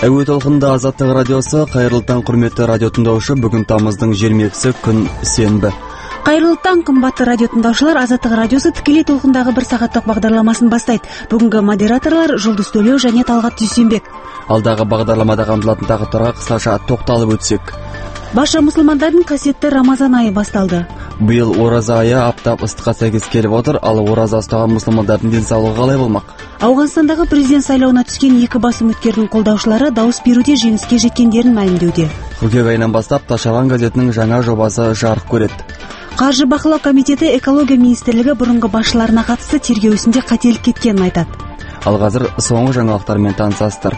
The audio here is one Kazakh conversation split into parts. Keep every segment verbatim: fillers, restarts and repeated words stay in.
Әуе толқынында Азаттық радиосы. Кайрылы таң, құрметті радио тыңдаушы. Бүгін тамыздың жиырма екісі күн сенбі. Кайрылы таң, қымбатты радио тыңдаушылар. Азаттық радиосы тікелей толқындағы бір сағаттық бағдарламасын бастайды. Бүгінгі модераторлар Жұлдыз Төлеу және Талғат Дүйсенбек. Алдағы бағдарламада қамтылатын тақырыптарға қысқаша тоқталып өтсек. Барша мұсылмандардың қасиетті Рамазан айы басталды. Биыл ораза айы аптап ыстыққа сәйкес келіп отыр, ал ораза ұстаған мұсылмандардың денсаулығы қалай болмақ? Ауғанстандағы президент сайлауына түскен екі басым үміткердің қолдаушылары дауыс беруде жеңіске жеткендерін мәлімдеуде. Қыркүйек айынан бастап Ташаван газетінің жаңа жобасы жарық көреді. Қаржы бақылау комитеті экология министрлігі бұрынғы басшыларына қатысты тергеу ісінде қателік кеткенін айтады. Ал қазір соңғы жаңалықтармен танысасыздар.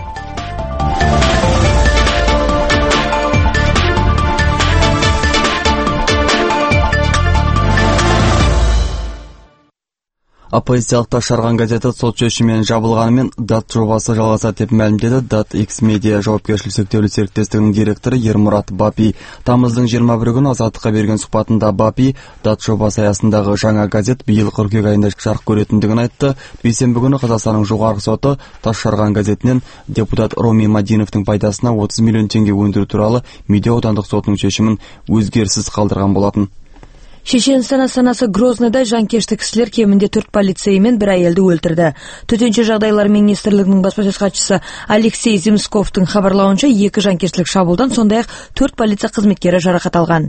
Оппозициялық Ташарған газеті сот шешімімен жабылғанымен дат жобасы жалғасады деп мәлімдеді дат икс медиа жауапкершілігі шектеулі серіктестігінің директоры Ермұрат Бапи. Тамыздың жиырма бірі күні Азаттыққа берген сұхбатында Бапи дат жобасы аясындағы жаңа газет биыл қыркүйек айында жарық көретіндігін айтты. Бейсенбі күні Қазақстанның жоғарғы соты Ташарған газетінен депутат Роми Мадиновтың пайдасына отыз миллион теңге өндіру туралы Медеу аудандық сотының шешімін өзгеріссіз қалдырған болатын. Шешенстан астанасы Грозныйда жанкешті кісілер кемінде төрт полицей мен бір әйелді өлтірді. Төтенше жағдайлар министрлігінің баспасөз хатшысы Алексей Земсковтың хабарлауынша екі жанкештілік шабуылдан сондай-ақ төрт полиция қызметкері жарақат алған.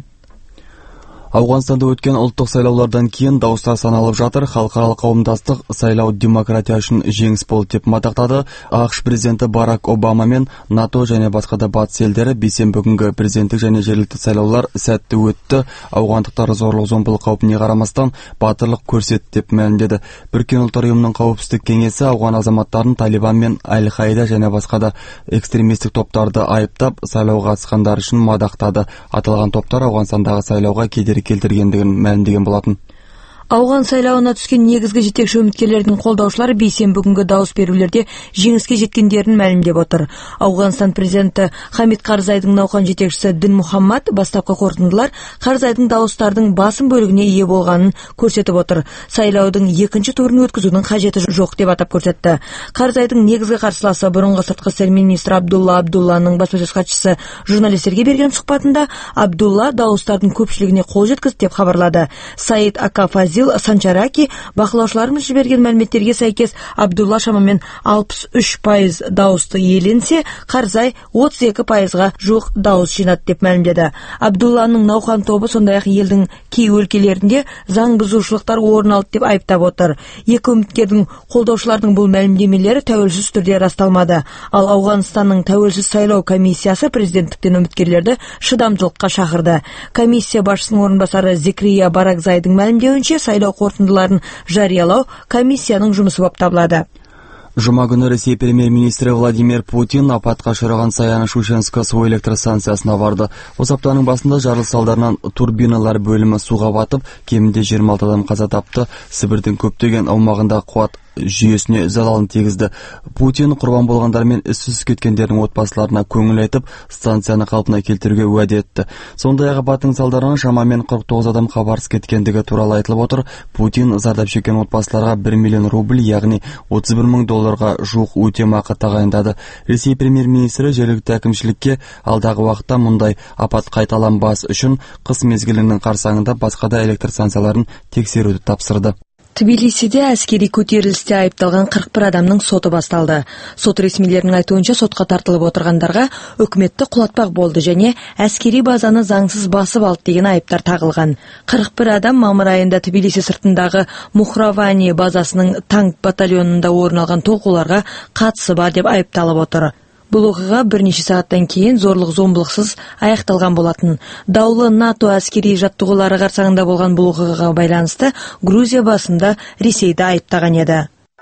Ауғанстанда өткен ұлттық сайлаулардан кейін дауыстар саналып жатыр. Халықаралық қауымдастық сайлау демократия үшін жеңіс болды деп мадақтады. ақш президенті Барак Обама мен НАТО және басқа да батыс елдері бейсенбі күнгі президенттік және жергілікті сайлаулар сәтті өтті. Ауғандықтар зорлық-зомбылық қаупіне қарамастан батырлық көрсетті деп мәлімдеді. Біріккен ұлттар ұйымының қауіпсіздік кеңесі ауған азаматтарын Талибан мен Аль-Қаида және басқа да экстремистік топтарды айыптап, сайлауға қатысқандар үшін мадақтады. Аталған топтар Ауғанстандағы сайлауға кедергі келтіргендігін мәлімдеген болатын. Ауған сайлауына түскен негізгі жетекші үміткерлердің қолдаушылары бейсенбі күнгі дауыс берулерде жеңіске жеткендерін мәлімдеп отыр. Ауғанстан президенті Хамид Карзайдың науқан жетекшісі Дін Мухаммад бастапқы қорытындылар Карзайдың дауыстардың басым бөлігіне ие болғанын көрсетіп отыр. Сайлаудың екінші турын өткізудің қажеті жоқ деп атап көрсетті. Карзайдың негізгі қарсыласы бұрынғы сыртқы істер министрі Абдулла Абдулланың баспасөз хатшысы журналистерге берген сұхбатында Абдулла дауыстардың көпшілігіне қол жеткізді деп хабарлады. Саид Акафази Санчараки бақылаушыларымыз жіберген мәліметтерге сәйкес Абдулла шамамен алпыс үш пайыз дауысты иеленсе, Карзай отыз екі пайызға жуық дауыс жинады деп мәлімдеді. Абдулланың науқан тобы сондай-ақ елдің кей өлкелерінде заң бұзушылықтар орын алды деп айыптап отыр. Екі үміткердің қолдаушылардың бұл мәлімдемелері тәуелсіз түрде расталмады. Ал Ауғанстанның тәуелсіз сайлау комиссиясы президенттіктен үміткерлерді шыдамдылыққа шақырды. Комиссия басшысының орынбасары Зикрия Баракзайдың мәлімдеуінше сайлау қорытындыларын жариялау комиссияның жұмысы болып табылады. Жұма күні Ресей премьер-министрі Владимир Путин апатқа ұшыраған Саяны-Шушенска су электростанциясына барды. Осы аптаның басында жарылыс салдарынан турбиналар бөлімі суға батып, кемінде жиырма алты адам қаза тапты. Сібірдің көптеген аумағында қуат жүйесіне залалын тигізді. Путин құрбан болғандар мен із-түзсіз кеткендердің отбасыларына көңіл айтып, станцияны қалпына келтіруге уәде етті. Сондай-ақ апаттың салдарынан шамамен қырық тоғыз адам хабарсыз кеткендігі туралы айтылып отыр. Путин зардап шеккен отбасыларға бір миллион рубль, яғни отыз бір мың долларға жуық өтемақы тағайындады. Ресей премьер-министрі жергілікті әкімшілікке алдағы уақытта мұндай апат қайталанбас үшін қыс мезгілінің қарсаңында басқа да электр станцияларын тексеруді тапсырды. Тбилисиде әскери көтерілісте айыпталған қырық бір адамның соты басталды. Сот ресмилерінің айтуынша сотқа тартылып отырғандарға үкіметті құлатпақ болды және әскери базаны заңсыз басып алды деген айыптар тағылған. қырық бір адам мамыр айында Тбилиси сыртындағы Мухравани базасының танк батальонында орын алған толқуларға қатысы бар деп айыпталып отыр. Бұл оқиға бірнеше сағаттан кейін зорлық-зомбылықсыз аяқталған болатын. Даулы НАТО әскери жаттығулары қарсаңында болған бұл оқиғаға байланысты Грузия басында Ресейді айыптаған еді.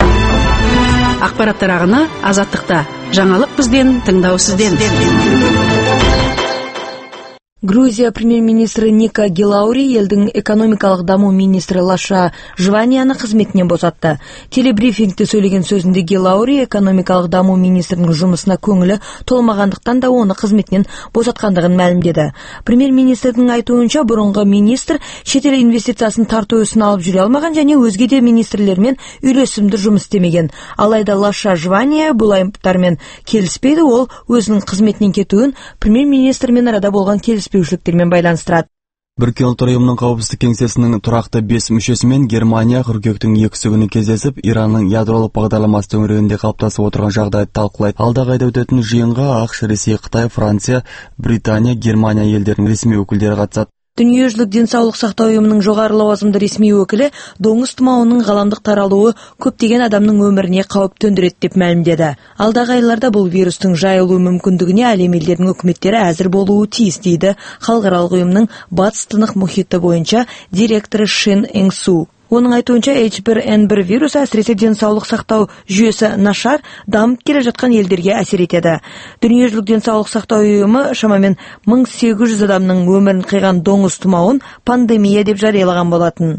Ақпараттар ағыны Азаттықта. Жаңалық бізден, тыңдау сізден. Грузия премьер-министрі Ника Гилаури елдің экономикалық даму министрі Лаша Жванияны қызметінен босатты. Телебрифингте сөйлеген сөзінде Гилаури экономикалық даму министрінің жұмысына көңілі толмағандықтан да оны қызметінен босатқандығын мәлімдеді. Премьер-министрдің айтуынша бұрынғы министр шетел инвестициясын тарту ісін алып жүре алмаған және өзге де министрлермен үйлесімді жұмыс істемеген. Алайда Лаша Жвания бұл айыптармен келіспейді, ол өзінің қызметінен кетуін премьер-министрмен арада болған келіспеушіліктермен байланыстырады. Біріккен ұлттар ұйымының қауіпсіздік кеңсесінің тұрақты бес мүшесімен Германия қыркүйектің екісі күні кездесіп, Иранның ядролық бағдарламасы төңірегінде қалыптасып отырған жағдайды талқылайды. Алдағы айда өтетін жиынға ақш, Ресей, Қытай, Франция, Британия, Германия елдерінің ресми өкілдері қатысады. Дүниежүзілік денсаулық сақтау ұйымының жоғары лауазымды ресми өкілі доңыз тұмауының ғаламдық таралуы көптеген адамның өміріне қауіп төндіреді деп мәлімдеді. Алдағы айларда бұл вирустың жайылу мүмкіндігіне әлем елдерінің үкіметтері әзір болуы тиіс дейді халықаралық ұйымның батыс тынық мұхиты бойынша директоры Шин Энгсу. Оның айтуынша эйч бір эн бір вирусы әсіресе денсаулық сақтау жүйесі нашар дамып келе жатқан елдерге әсер етеді. Дүниежүзілік денсаулық сақтау ұйымы шамамен мың сегіз жүз адамның өмірін қиған доңыз тұмауын пандемия деп жариялаған болатын.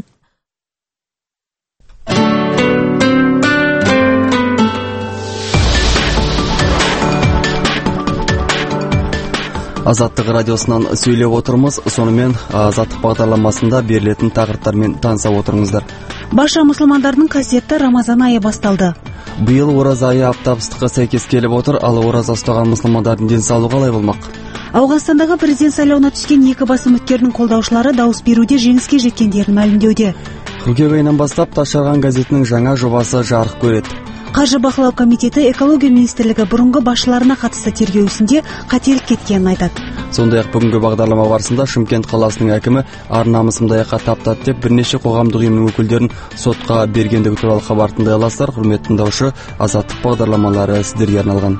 Азаттық радиосынан сөйлеп отырмыз, сонымен Азаттық бағдарламасында берілетін тақырыптармен таныса отырыңыздар. Барша мұсылмандардың қасиетті Рамазан айы басталды. Биыл ораза айы аптап-ыстыққа сәйкес келіп отыр, ал ораза ұстаған мұсылмандардың денсаулығы қалай болмақ? Ауғанстандағы президент сайлауына түскен екі бас үміткердің қолдаушылары дауыс беруде жеңіске жеткендерін мәлімдеуде. Қыркүйек айынан бастап Тасжарған газетінің жаңа жобасы жарық көреді. Қаржы бақылау комитеті экология министрлігі бұрынғы басшыларына қатысты тергеу ісінде қателік кеткенін айтады. Сондай-ақ бүгінгі бағдарлама барысында Шымкент қаласының әкімі ар-намысымды аяққа таптады деп бірнеше қоғамдық ұйымның өкілдерін сотқа бергендігі туралы хабар тыңдай аласыздар. Құрметті тыңдаушы, Азаттық бағдарламалары сіздерге арналған.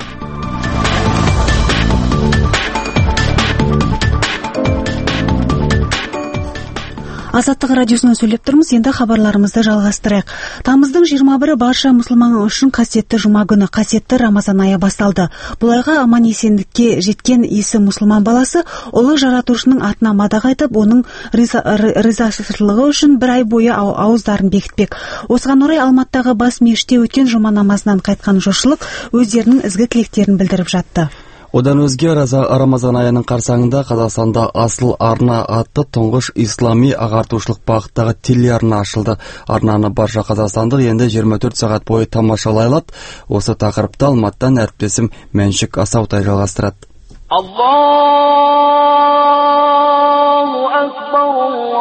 Азаттық радиосынан сөйлеп тұрмыз, енді хабарларымызды жалғастырайық. Тамыздың жиырма бірі барша мұсылман үшін қасиетті жұма күні, қасиетті Рамазан айы басталды. Бұл айға аман есендікке жеткен исі мұсылман баласы ұлы жаратушының атына мадақ айтып, оның ризашылығы үшін бір ай бойы ауыздарын бекітпек. Осыған орай Алматыдағы бас мешітте өткен жұма намазынан қайтқан жұртшылық өздерінің ізгі тілектерін білдіріп жатты. Одан өзге Рамазан айының қарсаңында Қазақстанда Асыл арна атты тұңғыш ислами ағартушылық бағыттағы телеарна ашылды. Арнаны барша қазақстандық енді жиырма төрт сағат бойы тамашалай алады. Осы тақырыпта Алматыдан әріптесім Мәншік Асаутай жалғастырады. Аллаху акбар,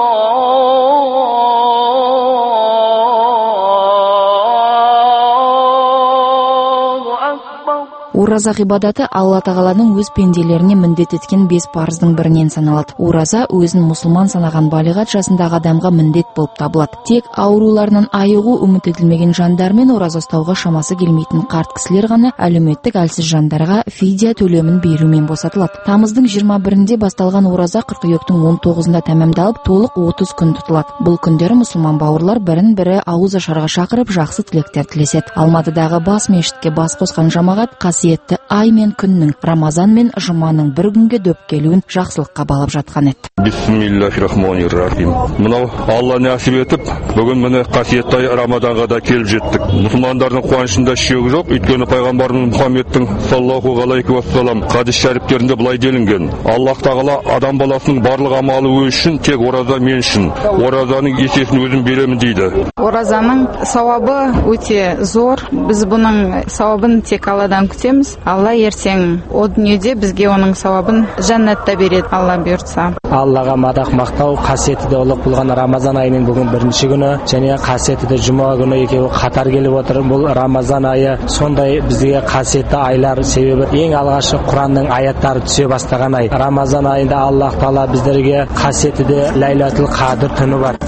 Ораза ғибадаты Алла тағаланың өз пенделеріне міндет еткен бес парыздың бірінен саналады. Ораза өзін мұсылман санаған балиғат жасындағы адамға міндет болып табылады. Тек ауруларынан айығу үміт етілмеген жандар мен ораза ұстауға шамасы келмейтін қарт кісілер ғана әлеуметтік әлсіз жандарға фидия төлемін берумен босатылады. Тамыздың жиырма бірінде басталған ораза қыркүйектің он тоғызында тәмамдалып, толық отыз күн тұтылады. Бұл күндері мұсылман бауырлар бірін бірі ауыз ашарға шақырып жақсы тілектер тілеседі. Алматыдағы бас мешітке бас қосқан жамағат қасиетті ай мен күннің, Рамазан мен жұманың бір күнге дөп келуін жақсылыққа балап жатқан еді. Бисмиллахиррахманиррахим. Мынау Алла нәсіп етіп, бүгін міне қасиетті ай Рамазанға да келіп жеттік. Мұсылмандардың қуанышында шегі жоқ, өйткені пайғамбарымыз Мұхаммедтің саллаллаху алейхи уассалам хадис шәріптерінде былай делінген: Аллах тағала адам баласының барлық амалы өз үшін, тек ораза мен үшін. Оразаның есесін өзім беремін дейді. Оразаның сауабы өте зор. Біз бұның сауабын тек Алладан күтеміз. Алла ертең о дүниеде бізге оның сауабын жәннатта береді, Алла бұйыртса. Аллаға мадақ мақтау, қасиеті де ұлық болған Рамазан айының бүгін бірінші күні және қасиеті де жұма күні екеуі қатар келіп отыр. Бұл Рамазан айы сондай бізге қасиетті айлар, себебі ең алғашқы Құранның аяттары түсе бастаған ай. Рамазан айында Аллах Тағала біздерге қасиеті де Ләйләтул Қадр түні бар.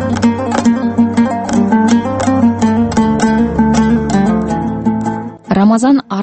Рамазан ар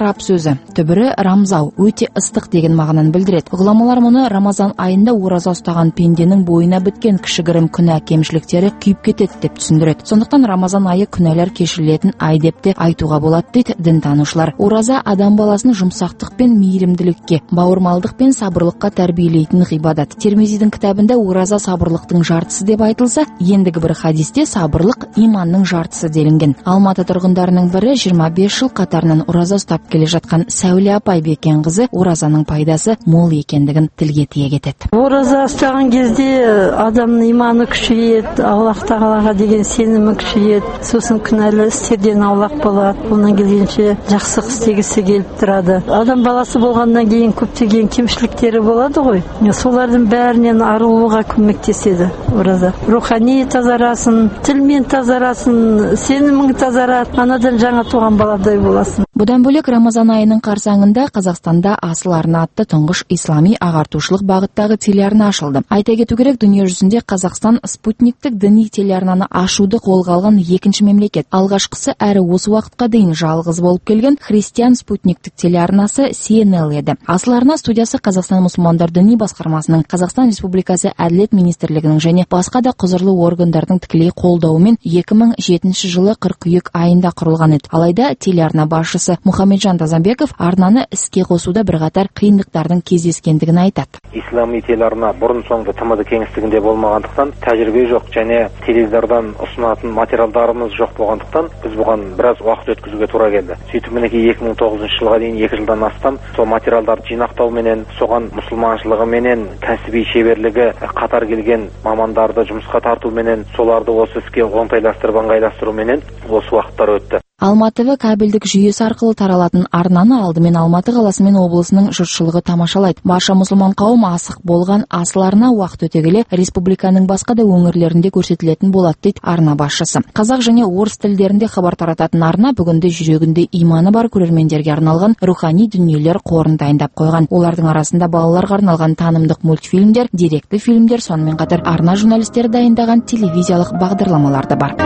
араб сөзі. Түбірі рамзау, өте ыстық деген мағынаны білдіреді. Ғұламалар мұны Рамазан айында ораза ұстаған пенденің бойына біткен кішігірім күнә кемшіліктері күйіп кетеді деп түсіндіреді. Сондықтан Рамазан айы күнәлар кешірілетін ай деп те айтуға болады дейді дінтанушылар. Ораза адам баласын жұмсақтық пен мейірімділікке, бауырмалдық пен сабырлыққа тәрбиелейтін ғибадат. Термизидің кітабында ораза сабырлықтың жартысы деп айтылса, ендігі бір хадисте сабырлық иманның жартысы делінген. Алматы тұрғындарының бірі жиырма бес жыл қатарынан ораза ұстап келе жатқан Сәуле апай бекен қызы оразаның пайдасы мол екендігін тілге тиек етеді. Ораза ұстаған кезде адамның иманы күшейеді, Аллах тағалаға деген сенімі күшейеді, сосын күнәлі істерден аулақ болады, онан келгенше жақсы істегісі келіп тұрады. Адам баласы болғаннан кейін көптеген кемшіліктері болады ғой, солардың бәрінен арылуға көмектеседі ораза. Рухани тазарасын, тілмен тазарасын, сенімің тазарады, анадан жаңа туған баладай боласың. Бұдан бөлек Рамазан айының қарсаңында Қазақстанда Асыл арна атты тұңғыш ислами ағартушылық бағыттағы телеарна ашылды. Айта кету керек, дүние жүзінде Қазақстан спутниктік діни телеарнаны ашуды қолға алған екінші мемлекет. Алғашқысы әрі осы уақытқа дейін жалғыз болып келген христиан спутниктік телеарнасы си эн эл еді. Асыл арна студиясы Қазақстан мұсылмандар діни басқармасының, Қазақстан Республикасы Әділет министрлігінің және басқа да құзырлы органдардың тікелей қолдауымен екі мың жетінші жылы қыркүйек айында құрылған еді. Алайда телеарна басшысы Мұхамеджан Тазанбеков арнаны іске қосуда бірқатар қиындықтардың кездескендігін айтады. Ислами телеарна бұрын соңды тмд кеңістігінде болмағандықтан, тәжірибе жоқ және теледидардан ұсынатын материалдарымыз жоқ болғандықтан, біз бұған біраз уақыт өткізуге тура келді. Сөйтіп мінекей екі мың тоғызыншы жылға дейін екі жылдан астам сол материалдарды жинақтау менен, соған мұсылманшылығы менен, кәсіби шеберлігі қатар келген мамандарды жұмысқа тарту менен, соларды осы іске оңтайластырып ыңғайластыру менен осы уақыттар өтті. Алматы кабельдік жүйесі арқылы таралатын арнаны алдымен Алматы қаласы мен облысының жұртшылығы тамашалайды. Барша мұсылман қауым асық болған Асыл арна уақыт өте келе республиканың басқа да өңірлерінде көрсетілетін болады дейді арна басшысы. Қазақ және орыс тілдерінде хабар тарататын арна бүгінде жүрегінде иманы бар көрермендерге арналған рухани дүниелер қорын дайындап қойған. Олардың арасында балаларға арналған танымдық мультфильмдер, деректі фильмдер, сонымен қатар арна журналистері дайындаған телевизиялық бағдарламалар да бар.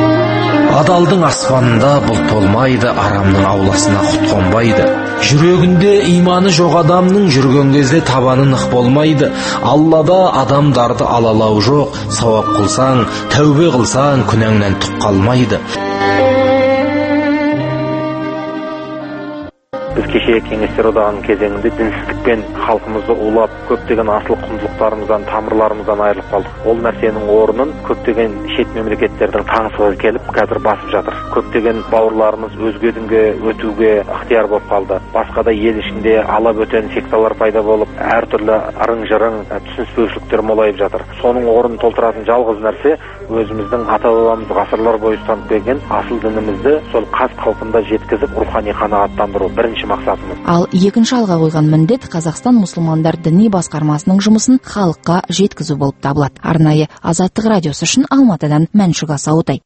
Адалдың аспанында бұлт болмайды, арамның ауласына құт қонбайды. Жүрегінде иманы жоқ адамның жүрген кезде табаны нық болмайды. Аллада адамдарды алалау жоқ, сауап қылсаң, тәубе қылсаң, күнәңнен түк қалмайды. Біз кеше кеңестер одағының кезеңінде дінсіздікпен халқымызды улап, көптеген асыл құндылықтарымыздан, тамырларымыздан айырылып қалдық. Ол нәрсенің орнын көптеген шет мемлекеттердің таңсығы келіп, қазір басып жатыр. Көптеген бауырларымыз өзге дінге өтуге ықтияр болып қалды. Басқа да ел ішінде ала бөтен секталар пайда болып, әртүрлі арың-жырың, түсініспеушіліктер молайып жатыр. Соның орнын толтыратын жалғыз нәрсе өзіміздің ата-бабамыз ғасырлар бойы ұстанып келген асыл дінімізді сол қаз қалпында жеткізіп, рухани қанағаттандыру бірінші мақсатымыз. Ал екінші алға қойған міндет Қазақстан мұсылмандар діни басқармасының жұмысын халыққа жеткізу болып табылады. Арнайы Азаттық радиосы үшін Алматыдан Мәншүк Асаутай.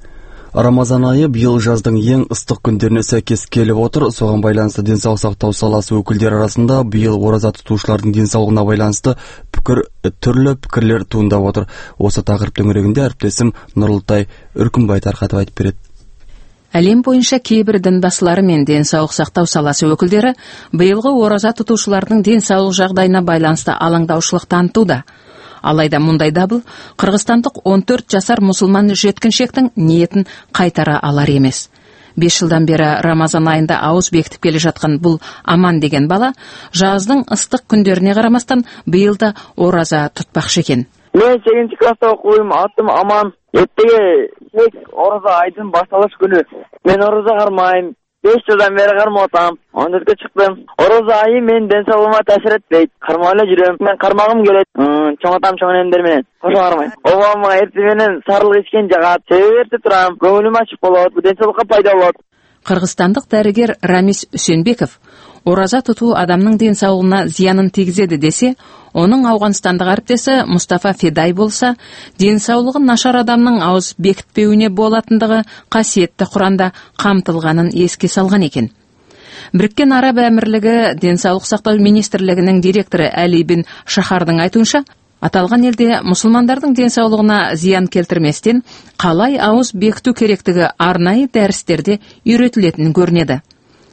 Рамазан айы биыл жаздың ең ыстық күндеріне сәйкес келіп отыр. Соған байланысты денсаулық сақтау саласы өкілдері арасында биыл ораза тұтушылардың денсаулығына байланысты пікір түрлі пікірлер туындап отыр. Осы тақырып төңірегінде әріптесім Нұрлытай Үркімбай тарқатып айтып береді. Әлем бойынша кейбір дінбасылары мен денсаулық сақтау саласы өкілдері биылғы ораза тұтушылардың денсаулық жағдайына байланысты алаңдаушылық танытуда. Алайда мұндай дабыл қырғызстандық он төрт жасар мұсылман жеткіншектің ниетін қайтара алар емес. Бес жылдан бері Рамазан айында ауыз бекітіп келе жатқан бұл Аман деген бала жаздың ыстық күндеріне қарамастан биыл да ораза тұтпақшы екен. Мен сегізінші класста оқимын, атым Аман. Ертеге ораза айдың басталыш күні. Мен ораза қармаймын. бес жылдан бері қармаутам. он төртке шықтым. Ораза айы мен денсаулығыма тәсір етпейді. Қармайлы жүрем. Мен қармағым келеді. Чоңатам чоң өнімдерменен. Қоша қармаймын. Обама ертеменен сарылық ішкен жағат. Себеп ерте тұрам. Көңілім ашық болады. Денсаулыққа пайда болады. Қырғызстандық дәрігер Рамис Үсенбеков ораза тұту адамның денсаулығына зиянын тигізеді десе, оның Ауғанстандық әріптесі Мұстафа Федай болса, денсаулығы нашар адамның ауыз бекітпеуіне болатындығы қасиетті Құранда қамтылғанын еске салған екен. Біріккен Араб Әмірлігі денсаулық сақтау министрлігінің директоры Әли бин Шахардың айтуынша, аталған елде мұсылмандардың денсаулығына зиян келтірместен қалай ауыз бекіту керектігі арнайы дәрістерде үйретілетін көрінеді.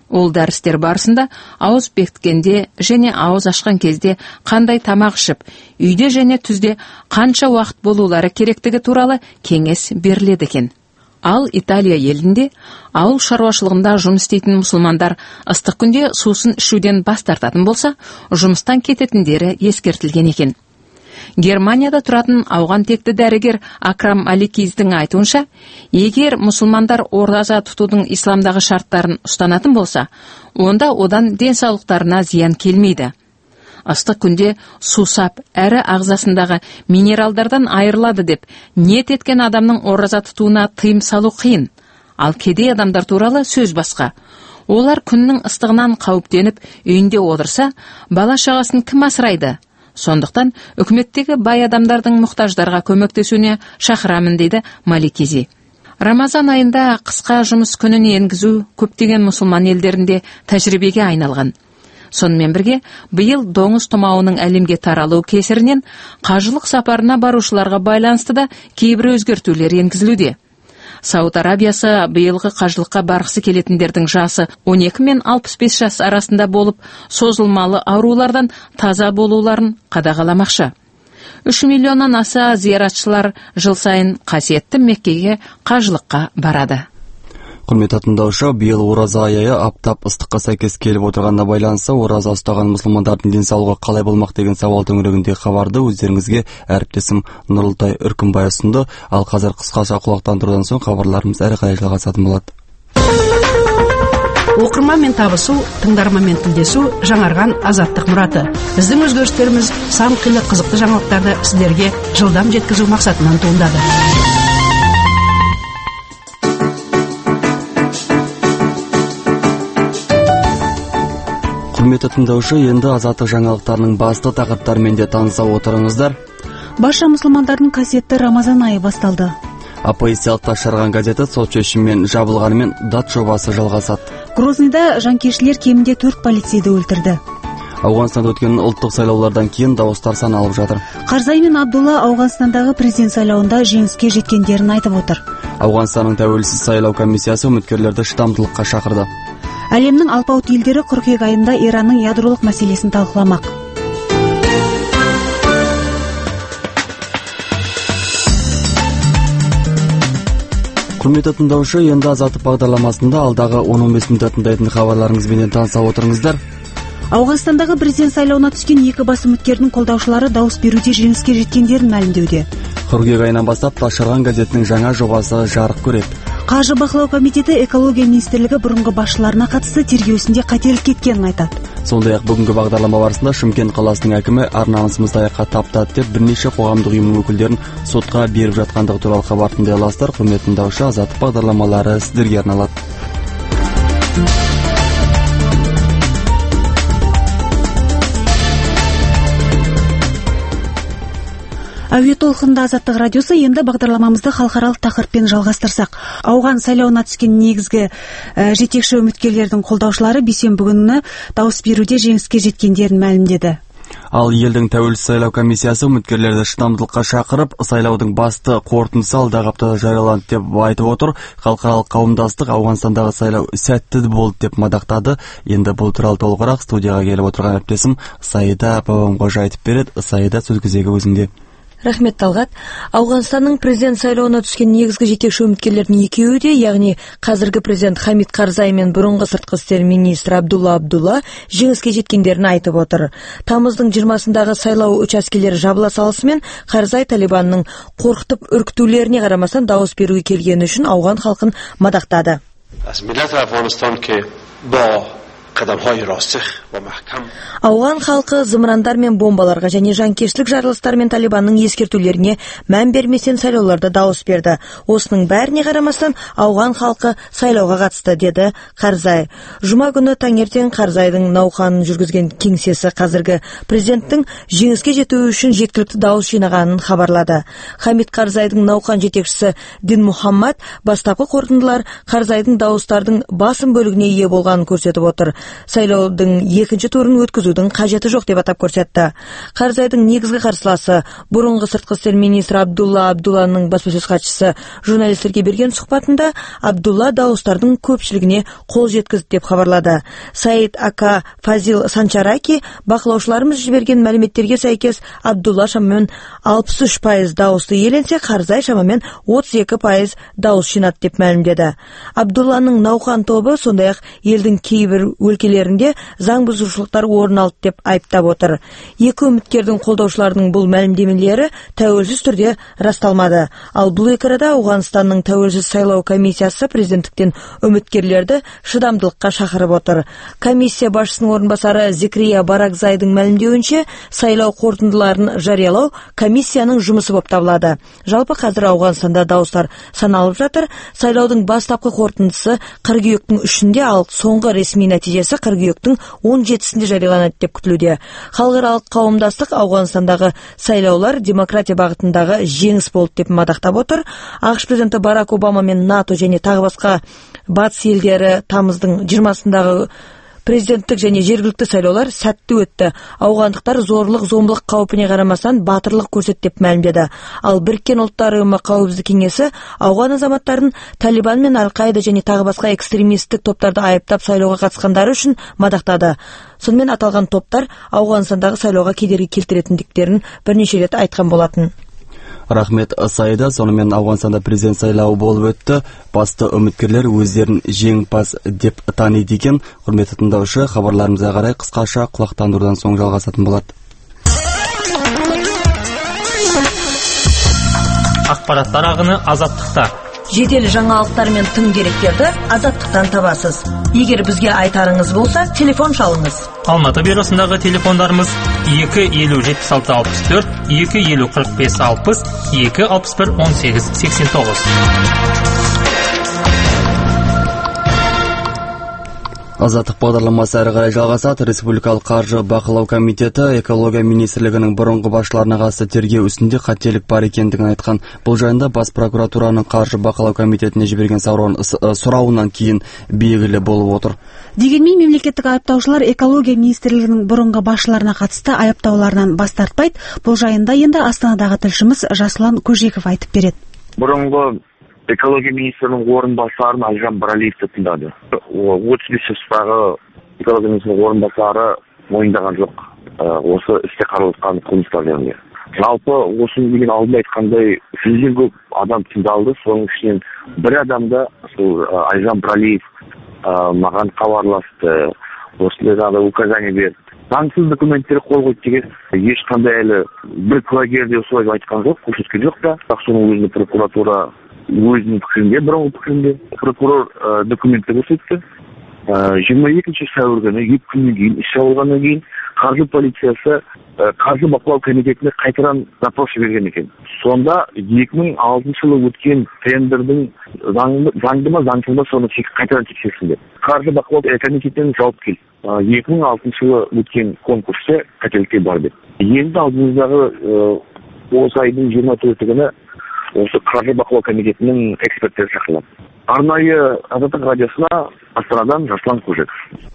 Ол дәрістер барысында ауыз бекіткенде және ауыз ашқан кезде қандай тамақ ішіп, үйде және түзде қанша уақыт болулары керектігі туралы кеңес беріледі екен. Ал Италия елінде ауыл шаруашылығында жұмыс істейтін мұсылмандар ыстық күнде сусын ішуден бас тартатын болса, жұмыстан кететіндері ескертілген екен. Германияда тұратын ауған текті дәрігер Акрам Аликиздің айтуынша, егер мұсылмандар ораза тұтудың исламдағы шарттарын ұстанатын болса, онда одан денсаулықтарына зиян келмейді. Ыстық күнде сусап, әрі ағзасындағы минералдардан айырылады деп, ниет еткен адамның ораза тұтуына тыйым салу қиын. Ал кедей адамдар туралы сөз басқа. Олар күннің ыстығынан қауіптеніп, үйінде отырса, бала шағасын кім асырайды? Сондықтан үкіметтегі бай адамдардың мұқтаждарға көмектесуіне шақырамын дейді Маликизи. Рамазан айында қысқа жұмыс күнін енгізу көптеген мұсылман елдерінде тәжірибеге айналған. Сонымен бірге, биыл доңыз тұмауының әлемге таралу кесірінен қажылық сапарына барушыларға байланысты да кейбір өзгертулер енгізілуде. Сауд Арабиясы биылғы қажылыққа барғысы келетіндердің жасы он екі мен алпыс бес жас арасында болып, созылмалы аурулардан таза болуларын қадағаламақшы. үш миллионнан аса зияратшылар жыл сайын қасиетті Меккеге қажылыққа барады. Құрметті тыңдаушы, биыл ораза айы аптап ыстыққа сәйкес келіп отырғанына байланысты ораза ұстаған мұсылмандардың денсаулығы қалай болмақ деген сауал төңірегінде хабарды өздеріңізге әріптесім Нұрлытай Үркімбай ұсынды. Ал қазір қысқаша құлақтан тұрдан соң хабарларымыз әрі қарай жалғасатын болады. Оқырманмен табысу, тыңдарманмен тілдесу жаңарған азаттық мұраты. Біздің өзгерістеріміз сан қилы қызықты жаңалықтарды сіздерге жылдам жеткізу мақсатынан туындады. Құрметті тыңдаушы, енді азаттық жаңалықтарының басты тақырыптарымен де таныса отырыңыздар. Барша мұсылмандардың қасиетті Рамазан айы басталды. Оппозициялық Ташарған газеті сот шешімімен жабылғанымен дат жобасы жалғасады. Грознийда жанкештілер кемінде төрт полицейді өлтірді. Ауғанстанда өткен ұлттық сайлаулардан кейін дауыстар саналып жатыр. Карзай мен Абдулла Ауғанстандағы президент сайлауында жеңіске жеткендерін айтып отыр. Ауғанстанның тәуелсіз сайлау комиссиясы үміткерлерді шыдамдылыққа шақырды. Әлемнің алпауыт елдері қыркүйек айында Иранның ядролық мәселесін талқыламақ. Құрметті тыңдаушы, енді азаттық бағдарламасында алдағы он он бес минутта тыңдайтын хабарларыңызбен таныса отырыңыздар. Ауғанстандағы президент сайлауына түскен екі бас үміткердің қолдаушылары дауыс беруде жеңіске жеткендерін мәлімдеуде. Қыркүйек айынан бастап Ташарған газетінің жаңа жобасы жарық көреді. Қаржы бақылау комитеті экология министрлігі бұрынғы басшыларына қатысты тергеусінде қателік кеткенін айтады. Сондай-ақ бүгінгі бағдарлама барысында Шымкент қаласының әкімі ар-намысымызды аяққа таптады деп бірнеше қоғамдық ұйымның өкілдерін сотқа беріп жатқандығы туралы хабар тыңдай аласыздар. Құрметті тыңдаушы, азаттық бағдарламалары сіздерге арналады. Әуе толқынында азаттық радиосы. Енді бағдарламамызды халықаралық тақырыппен жалғастырсақ. Ауған сайлауына түскен негізгі ә, жетекші үміткерлердің қолдаушылары бейсенбі күні дауыс беруде жеңіске жеткендерін мәлімдеді. Ал елдің тәуелсіз сайлау комиссиясы үміткерлерді шыдамдылыққа шақырып, сайлаудың басты қорытындысы алдағы аптада жарияланды деп айтып отыр. Халықаралық қауымдастық Ауғанстандағы сайлау сәтті болды деп мадақтады. Енді бұл туралы толығырақ студияға келіп отырған әріптесім Саида Бабамқожа айтып береді. Саида, сөз кезегі өзіңде. Рахмет, Талғат. Ауғанстанның президент сайлауына түскен негізгі жетекші үміткерлердің екеуі де, яғни қазіргі президент Хамид Карзай мен бұрынғы сыртқы істер министрі Абдулла Абдулла жеңіске жеткендерін айтып отыр. Тамыздың жиырмасындағы сайлау учаскелері жабыла салысымен Карзай Талибанның қорқытып үркітулеріне қарамастан дауыс беруге келгені үшін ауған халқын мадақтады. Ауған халқы зымырандар мен бомбаларға және жанкештілік жарылыстар мен Талибанның ескертулеріне мән берместен сайлауларда дауыс берді. Осының бәріне қарамастан ауған халқы сайлауға қатысты, деді Карзай. Жұма күні таңертең Карзайдың науқанын жүргізген кеңсесі қазіргі президенттің жеңіске жетуі үшін жеткілікті дауыс жинағанын хабарлады. Хамид Карзайдың науқан жетекшісі Дин Мухаммад бастапқы қорытындылар Карзайдың дауыстардың басым бөлігіне ие болғанын көрсетіп отыр. Сайлаудың екінші турын өткізудің қажеті жоқ деп атап көрсетті. Карзайдың негізгі қарсыласы бұрынғы сыртқы істер министрі Абдулла Абдулланың баспасөз хатшысы журналистерге берген сұхбатында Абдулла дауыстардың көпшілігіне қол жеткізді деп хабарлады. Саид Ака Фазил Санчараки бақылаушыларымыз жіберген мәліметтерге сәйкес Абдулла шамамен алпыс үш пайыз дауысты иеленсе, Карзай шамамен отыз екі пайыз дауыс жинады деп мәлімдеді. Абдулланың науқан тобы сондай-ақ елдің кейбір өлкелерінде заң бұзушылықтар орын алды деп айыптап отыр. Екі үміткердің қолдаушыларының бұл мәлімдемелері тәуелсіз түрде расталмады. Ал бұл екі арада Ауғанстанның тәуелсіз сайлау комиссиясы президенттіктен үміткерлерді шыдамдылыққа шақырып отыр. Комиссия басшысының орынбасары Зикрия Баракзайдың мәлімдеуінше, сайлау қорытындыларын жариялау комиссияның жұмысы болып табылады. Жалпы қазір Ауғанстанда дауыстар саналып жатыр. Сайлаудың бастапқы қорытындысы қыркүйектің үшінде, ал соңғы ресми нәтижесі қыркүйектің он жетісінде жарияланады деп күтілуде. Халықаралық қауымдастық Ауғанстандағы сайлаулар демократия бағытындағы жеңіс болды деп мадақтап отыр. ақш президенті Барак Обама мен НАТО және тағы басқа батыс елдері тамыздың жиырмасындағы президенттік және жергілікті сайлаулар сәтті өтті. Ауғандықтар зорлық зомбылық қаупіне қарамастан батырлық көрсетті деп мәлімдеді. Ал Біріккен ұлттар ұйымы қауіпсіздік кеңесі ауған азаматтарын Талибан мен Аль-Қаида және тағы басқа экстремистік топтарды айыптап сайлауға қатысқандары үшін мадақтады. Сонымен аталған топтар Ауғанстандағы сайлауға кедергі келтіретіндіктерін бірнеше рет айтқан болатын. Рахмет Саида. Сонымен Ауғанстанда президент сайлауы болып өтті. Басты үміткерлер өздерін жеңімпаз деп таниды екен. Құрметті тыңдаушы, хабарларымызға қарай қысқаша құлақтандырудан соң жалғасатын болады. Ақпараттар ағыны азаттықта. Жедел жаңалықтар мен тың деректерді азаттықтан табасыз. Егер бізге айтарыңыз болса, телефон шалыңыз. Алматы бюросындағы телефондарымыз екі елу жетпіс алты алпыс төрт, екі елу қырық бес алпыс, екі алпыс бір он сегіз сексен тоғыз. Азаттық бағдарламасы әрі қарай жалғасады. Республикалық қаржы бақылау комитеті экология министрлігінің бұрынғы басшыларына қатысты тергеу үстінде қателік бар екендігін айтқан. Бұл жайында бас прокуратураның қаржы бақылау комитетіне жіберген сұрауынан кейін белгілі болып отыр. Дегенмен мемлекеттік айыптаушылар экология министрлігінің бұрынғы басшыларына қатысты айыптауларынан бас тартпайды. Бұл жайында енді Астанадағы тілшіміз Жасұлан Көжеков айтып береді. Бұрынғы экология министрінің орынбасарын Айжан Бралиевті тыңдады. отыз бес жастағы экология министрінің орынбасары мойындаған жоқ осы істе қаралған қылмыстар жөнінде. Жалпы осыны деген алдында айтқандай жүзден көп адам тыңдалды. Соның ішінен бір адамда сол Айжан Бралиев маған хабарласты. Осындай да указание берді. Заңсыз документтер қол қойды деген ешқандай әлі бір куәгер де солай айтқан жоқ, көрсеткен жоқ та. Соның өзінде прокуратура өзінің пікірінде, бұрынғы пікірінде прокурор документті көрсетті. жиырма екінші сәуір күні екі күннен кейін іс жабылғаннан кейін қаржы полициясы қаржы бақылау комитетіне қайтадан запрос берген екен. Сонда екі мың алтыншы жылы өткен тендердің заңды ма заңсыз ба соны қайтадан тексерсін деп. Қаржы бақылау комитетінен жауап келді. екі мың алтыншы жылы өткен конкурсте қателіктер бар деп. Енді алдымыздағы осы айдың жиырма төрті күні осы қаржы бақылау комитетінің эксперттері шақырылады. Арнайы Азаттық радиосына Астанадан Жасұлан Көжеков.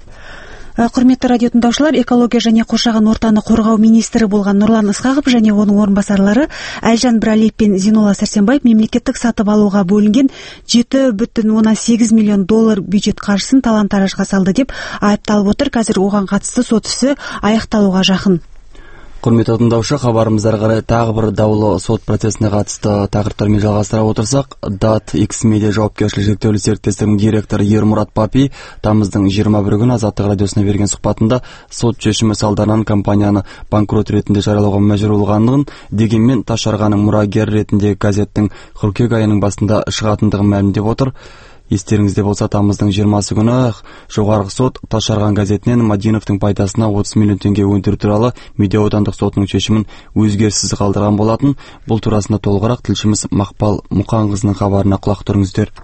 Құрметті радио тыңдаушылар, экология және қоршаған ортаны қорғау министрі болған Нұрлан Ысқақов және оның орынбасарлары Айжан Бралиев пен Зинола Сәрсенбаев мемлекеттік сатып алуға бөлінген жеті бүтін оннан сегіз миллион доллар бюджет қаржысын талан-таражға салды деп айыпталып отыр. Қазір оған қатысты сот ісі аяқталуға жақын. Құрметті тыңдаушы, хабарымыздар қарай тағы бір даулы сот процесіне қатысты тақырыптармен жалғастыра отырсақ, дат икс медиа жауапкершілігі шектеулі серіктестігінің директоры Ермұрат Папи тамыздың жиырма бірі күні Азаттық радиосына берген сұхбатында сот шешімі салдарынан компанияны банкрот ретінде жариялауға мәжбүр болғандығын, дегенмен Ташарғаның мұрагер ретінде газеттің қыркүйек айының басында шығатындығын мәлімдеп отыр. Естеріңізде болса, тамыздың жиырмасы күні жоғарғы сот Ташарған газетінен Мадиновтың пайдасына отыз миллион теңге өндіру туралы Медеу аудандық сотының шешімін өзгеріссіз қалдырған болатын. Бұл турасында толығырақ тілшіміз Мақпал Мұқанқызының хабарына құлақ түріңіздер.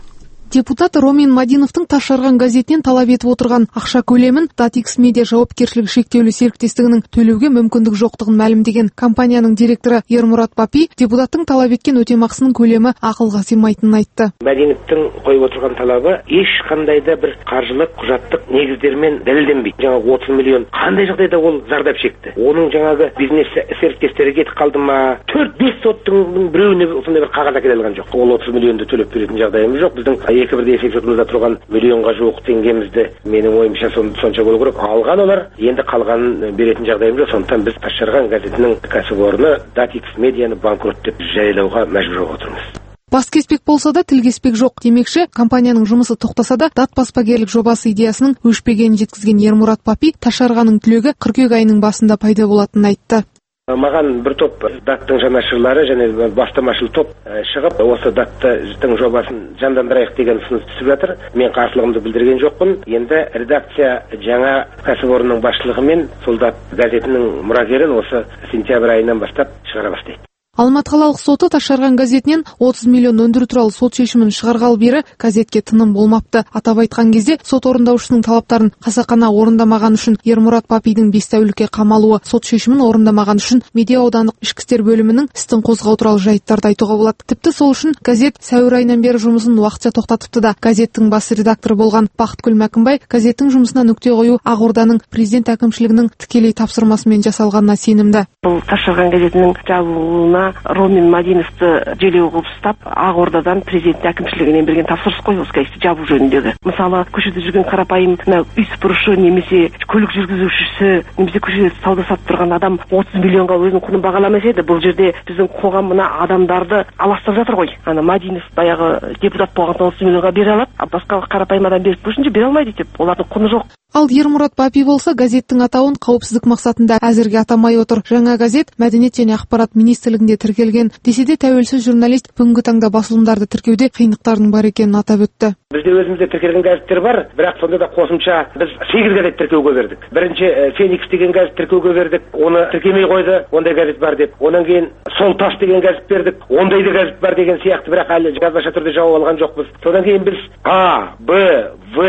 Депутат Ромин Мадиновтың Ташарған газетінен талап етіп отырған ақша көлемін Датикс медиа жауапкершілігі шектеулі серіктестігінің төлеуге мүмкіндік жоқтығын мәлімдеген компанияның директоры Ермұрат Папи депутаттың талап еткен өтемақысының көлемі ақылға сыймайтынын айтты. Мадиновтың қойып отырған талабы ешқандай да бір қаржылық құжаттық негіздермен дәлелденбейді. Жаңағы отыз миллион қандай жағдайда ол зардап шекті? Оның жаңағы бизнес серіктестері кетіп қалды ма? төрт бес соттың біреуіне сондай бір қағаз әкеле алған жоқ. Ол отыз миллионды төлеп беретін жағдайымыз жоқ. Біздің екі бірдей есепшотымызда тұрған миллионға жуық теңгемізді менің ойымша сонша болу керек. Алған олар, енді қалғанын беретін жағдайымыз жоқ. Сондықтан біз Ташарған газетінің кәсіпорны Датикс медианы банкрот деп жариялауға мәжбүр болып отырмыз. Бас кеспек болса да тіл кеспек жоқ демекші, компанияның жұмысы тоқтаса да дат баспагерлік жобасы идеясының өшпегенін жеткізген Ермұрат Папи Ташарғаның түлегі қыркүйек айының басында пайда болатынын айтты. Маған бір топ даттың жанашырлары және бастамашыл топ шығып, осы даттың жобасын жандандырайық деген ұсыныс түсіп жатыр. Мен қарсылығымды білдірген жоқпын. Енді редакция жаңа кәсіпорынның басшылығымен сол дат газетінің мұрагерін осы сентябрь айынан бастап шығара бастайды. Алматы қалалық соты Ташарған газетінен отыз миллион өндіру туралы сот шешімін шығарғалы бері газетке тыным болмапты. Атап айтқан кезде сот орындаушысының талаптарын қасақана орындамаған үшін Ермұрат Папидің бес тәулікке қамалуы, сот шешімін орындамаған үшін Медеу аудандық ішкі істер бөлімінің істін қозғау туралы жайттарды айтуға болады. Тіпті сол үшін газет сәуір айынан бері жұмысын уақытша тоқтатыпты да. Газеттің бас редакторы болған Бақытгүл Мәкінбай газеттің жұмысына нүкте қою Ақорданың президент әкімшілігінің тікелей тапсырмасымен жасалғанына сенімді. Бұл Ташарған газетінің жабылуына Ромин Мадиновты желеу қылып ұстап, Ақордадан президент әкімшілігінен берген тапсырыс қой осы газетті жабу жөніндегі. Мысалы, көшеде жүрген қарапайым үй сыпырушы немесе көлік жүргізушісі немесе көшеде сауда сатып тұрған адам отыз миллионға өзінің құнын бағаламаса еді, бұл жерде біздің қоғам мына адамдарды аластап жатыр ғой. Ана Мадинов баяғы депутат болғандықтан отыз миллионға бере алады, а басқа қарапайым адам беріп жүрсе бере алмайды деп, олардың құны жоқ. Ал Ермұрат Папи болса газеттің атауын қауіпсіздік мақсатында әзірге атамай отыр. Жаңа газет Мәдениет және ақпарат министрлігінде тіркелген. Десе де тәуелсіз журналист бүгінгі таңда басылымдарды тіркеуде қиындықтардың бар екенін атап өтті. Бізде өзімізде тіркелген газеттер бар, бірақ сонда да қосымша біз сегіз газет тіркеуге бердік. Бірінші Феникс деген газет тіркеуге бердік, оны тіркемей қойды, ондай газет бар деп. Онан кейін Сол тас деген газет бердік, ондай да газет бар деген сияқты, бірақ әлі жазбаша түрде жауап алған жоқпыз. Содан кейін біз А, Б, В,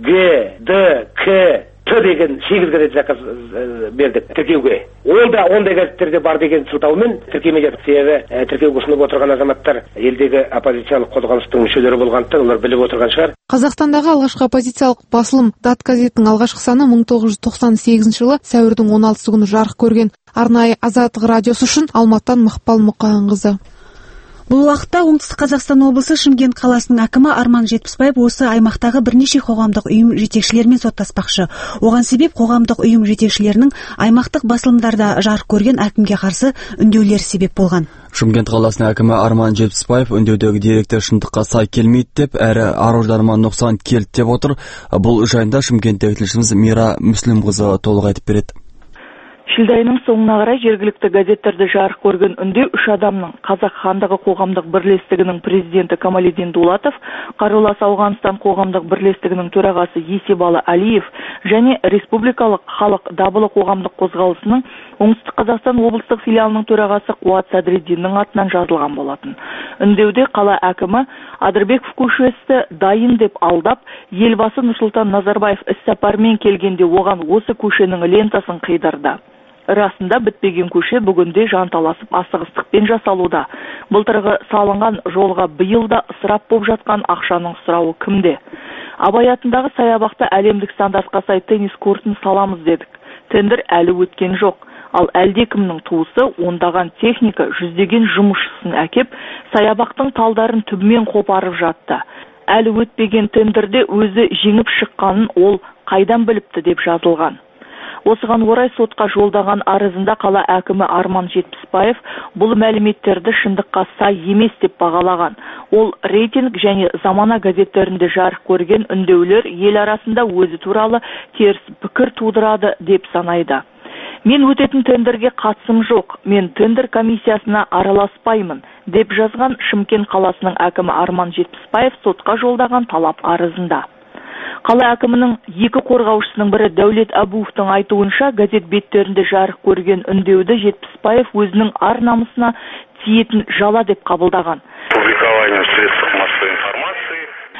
Г, Д, К, Т деген сегіз газет заказ бердік тіркеуге. Ол да ондай газеттерде бар деген сылтаумен тіркемей жатыр. Себебі тіркеуге ұсынып отырған азаматтар елдегі оппозициялық қозғалыстың мүшелері болғандықтан олар біліп отырған шығар. Қазақстандағы алғашқы оппозициялық басылым Дат газетінің алғашқы саны мың тоғыз жүз тоқсан сегізінші жылы сәуірдің он алтысы күні жарық көрген. Арнайы Азаттық радиосы үшін Алматыдан Мақпал Мұқанқызы. Бұл уақытта оңтүстік Қазақстан облысы Шымкент қаласының әкімі Арман Жетпісбаев осы аймақтағы бірнеше қоғамдық ұйым жетекшілерімен соттаспақшы. Оған себеп қоғамдық ұйым жетекшілерінің аймақтық басылымдарда жарық көрген әкімге қарсы үндеулері себеп болған. Шымкент қаласының әкімі Арман Жетпісбаев үндеудегі деректер шындыққа сай келмейді деп, әрі ар-ожданыма нұқсан келді деп отыр. Бұл жайында Шымкенттегі тілшіміз Мира Мүслімқызы толық айтып береді. Шілде айының соңына қарай жергілікті газеттерде жарық көрген үндеу үш адамның Қазақ хандығы қоғамдық бірлестігінің президенті Камалидин Дулатов, Қарулас Ауғанстан қоғамдық бірлестігінің төрағасы Есебалы Алиев және Республикалық халық дабылы қоғамдық қозғалысының Оңтүстік Қазақстан облыстық филиалының төрағасы Қуат Садриддиннің атынан жазылған болатын. Үндеуде қала әкімі Адырбеков көшесі дайын деп алдап, елбасы Нұрсұлтан Назарбаев іссапармен келгенде оған осы көшенің лентасын қидырды. Расында бітпеген көше бүгінде жанталасып асығыстықпен жасалуда. Былтырғы салынған жолға биыл да ысырап болып жатқан ақшаның сұрауы кімде? Абай атындағы саябақта әлемдік стандартқа сай теннис кортын саламыз дедік. Тендер әлі өткен жоқ. Ал әлдекімнің туысы ондаған техника жүздеген жұмысшысын әкеп, саябақтың талдарын түбімен қопарып жатты. Әлі өтпеген тендерде өзі жеңіп шыққанын ол қайдан біліпті деп жазылған. Осыған орай сотқа жолдаған арызында қала әкімі Арман Жетпісбаев бұл мәліметтерді шындыққа сай емес деп бағалаған. Ол рейтинг және замана газеттерінде жарық көрген үндеулер ел арасында өзі туралы теріс пікір тудырады деп санайды. Мен өтетін тендерге қатысым жоқ, мен тендер комиссиясына араласпаймын, деп жазған Шымкент қаласының әкімі Арман Жетпісбаев сотқа жолдаған талап арызында. Қала әкімінің екі қорғаушысының бірі Дәулет Әбуовтың айтуынша, газет беттерінде жарық көрген үндеуді Жетпісбаев өзінің ар намысына тиетін жала деп қабылдаған.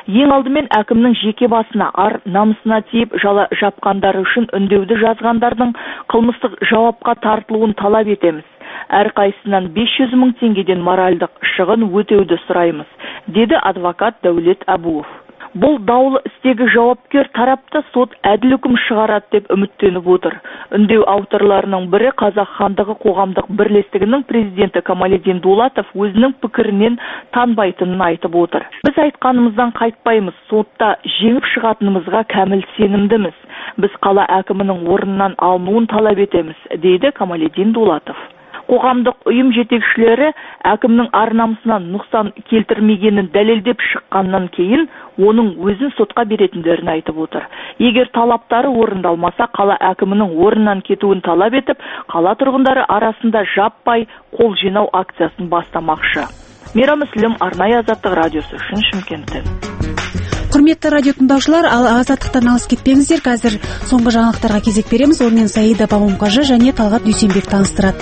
Ең алдымен әкімнің жеке басына, ар намысына тиіп жала жапқандары үшін үндеуді жазғандардың қылмыстық жауапқа тартылуын талап етеміз. Әрқайсынан бес жүз мың теңгеден моральдық шығын өтеуді сұраймыз, деді адвокат Дәулет Әбуов. Бұл даулы істегі жауапкер тарапта сот әділ үкім шығарады деп үміттеніп отыр. Үндеу авторларының бірі Қазақ хандығы қоғамдық бірлестігінің президенті Камалидин Дулатов өзінің пікірінен танбайтынын айтып отыр. Біз айтқанымыздан қайтпаймыз, сотта жеңіп шығатынымызға кәміл сенімдіміз. Біз қала әкімінің орнынан алынуын талап етеміз, дейді Камалидин Дулатов. Қоғамдық ұйым жетекшілері әкімнің ар-намысына нұқсан келтірмегенін дәлелдеп шыққаннан кейін оның өзін сотқа беретіндерін айтып отыр. Егер талаптары орындалмаса, қала әкімінің орнынан кетуін талап етіп, қала тұрғындары арасында жаппай қол жинау акциясын бастамақшы. Мейрам Мүслім, арнайы Азаттық радиосы үшін Шымкенттен. Құрметті радио тыңдаушылар, ал Азаттықтан алыс кетпеңіздер. Қазір соңғы жаңалықтарға кезек береміз. Онымен Саида Памумкажы және Талғат Дүйсенбек таныстырады.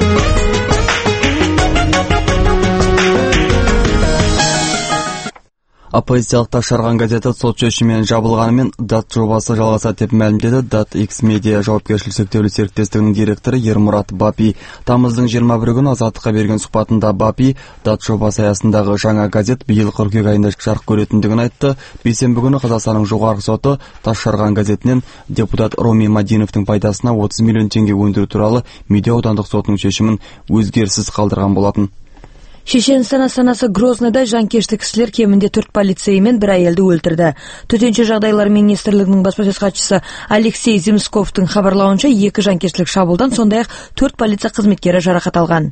Оппозициялықтар шығарған газеті сот шешімімен жабылғанымен дат жобасы жалғасады деп мәлімдеді дат икс медиа жауапкершілігі шектеулі серіктестігінің директоры Ермұрат Бапи. Тамыздың жиырма бірі күні Азаттыққа берген сұхбатында Бапи дат жобасы аясындағы жаңа газет биыл қыркүйек айында жарық көретіндігін айтты. Бейсенбі күні Қазақстанның жоғарғы соты тас шығарған газетінен депутат Роми Мадиновтың пайдасына отыз миллион теңге өндіру туралы Медеу аудандық сотының шешімін өзгеріссіз қалдырған болатын. Шешенстан астанасы Грознада жанкешті кісілер кемінде төрт полицей мен бір әйелді өлтірді. Төтенше жағдайлар министрлігінің баспасөз хатшысы Алексей Земсковтың хабарлауынша екі жанкештілік шабуылдан сондай-ақ төрт полиция қызметкері жарақат алған.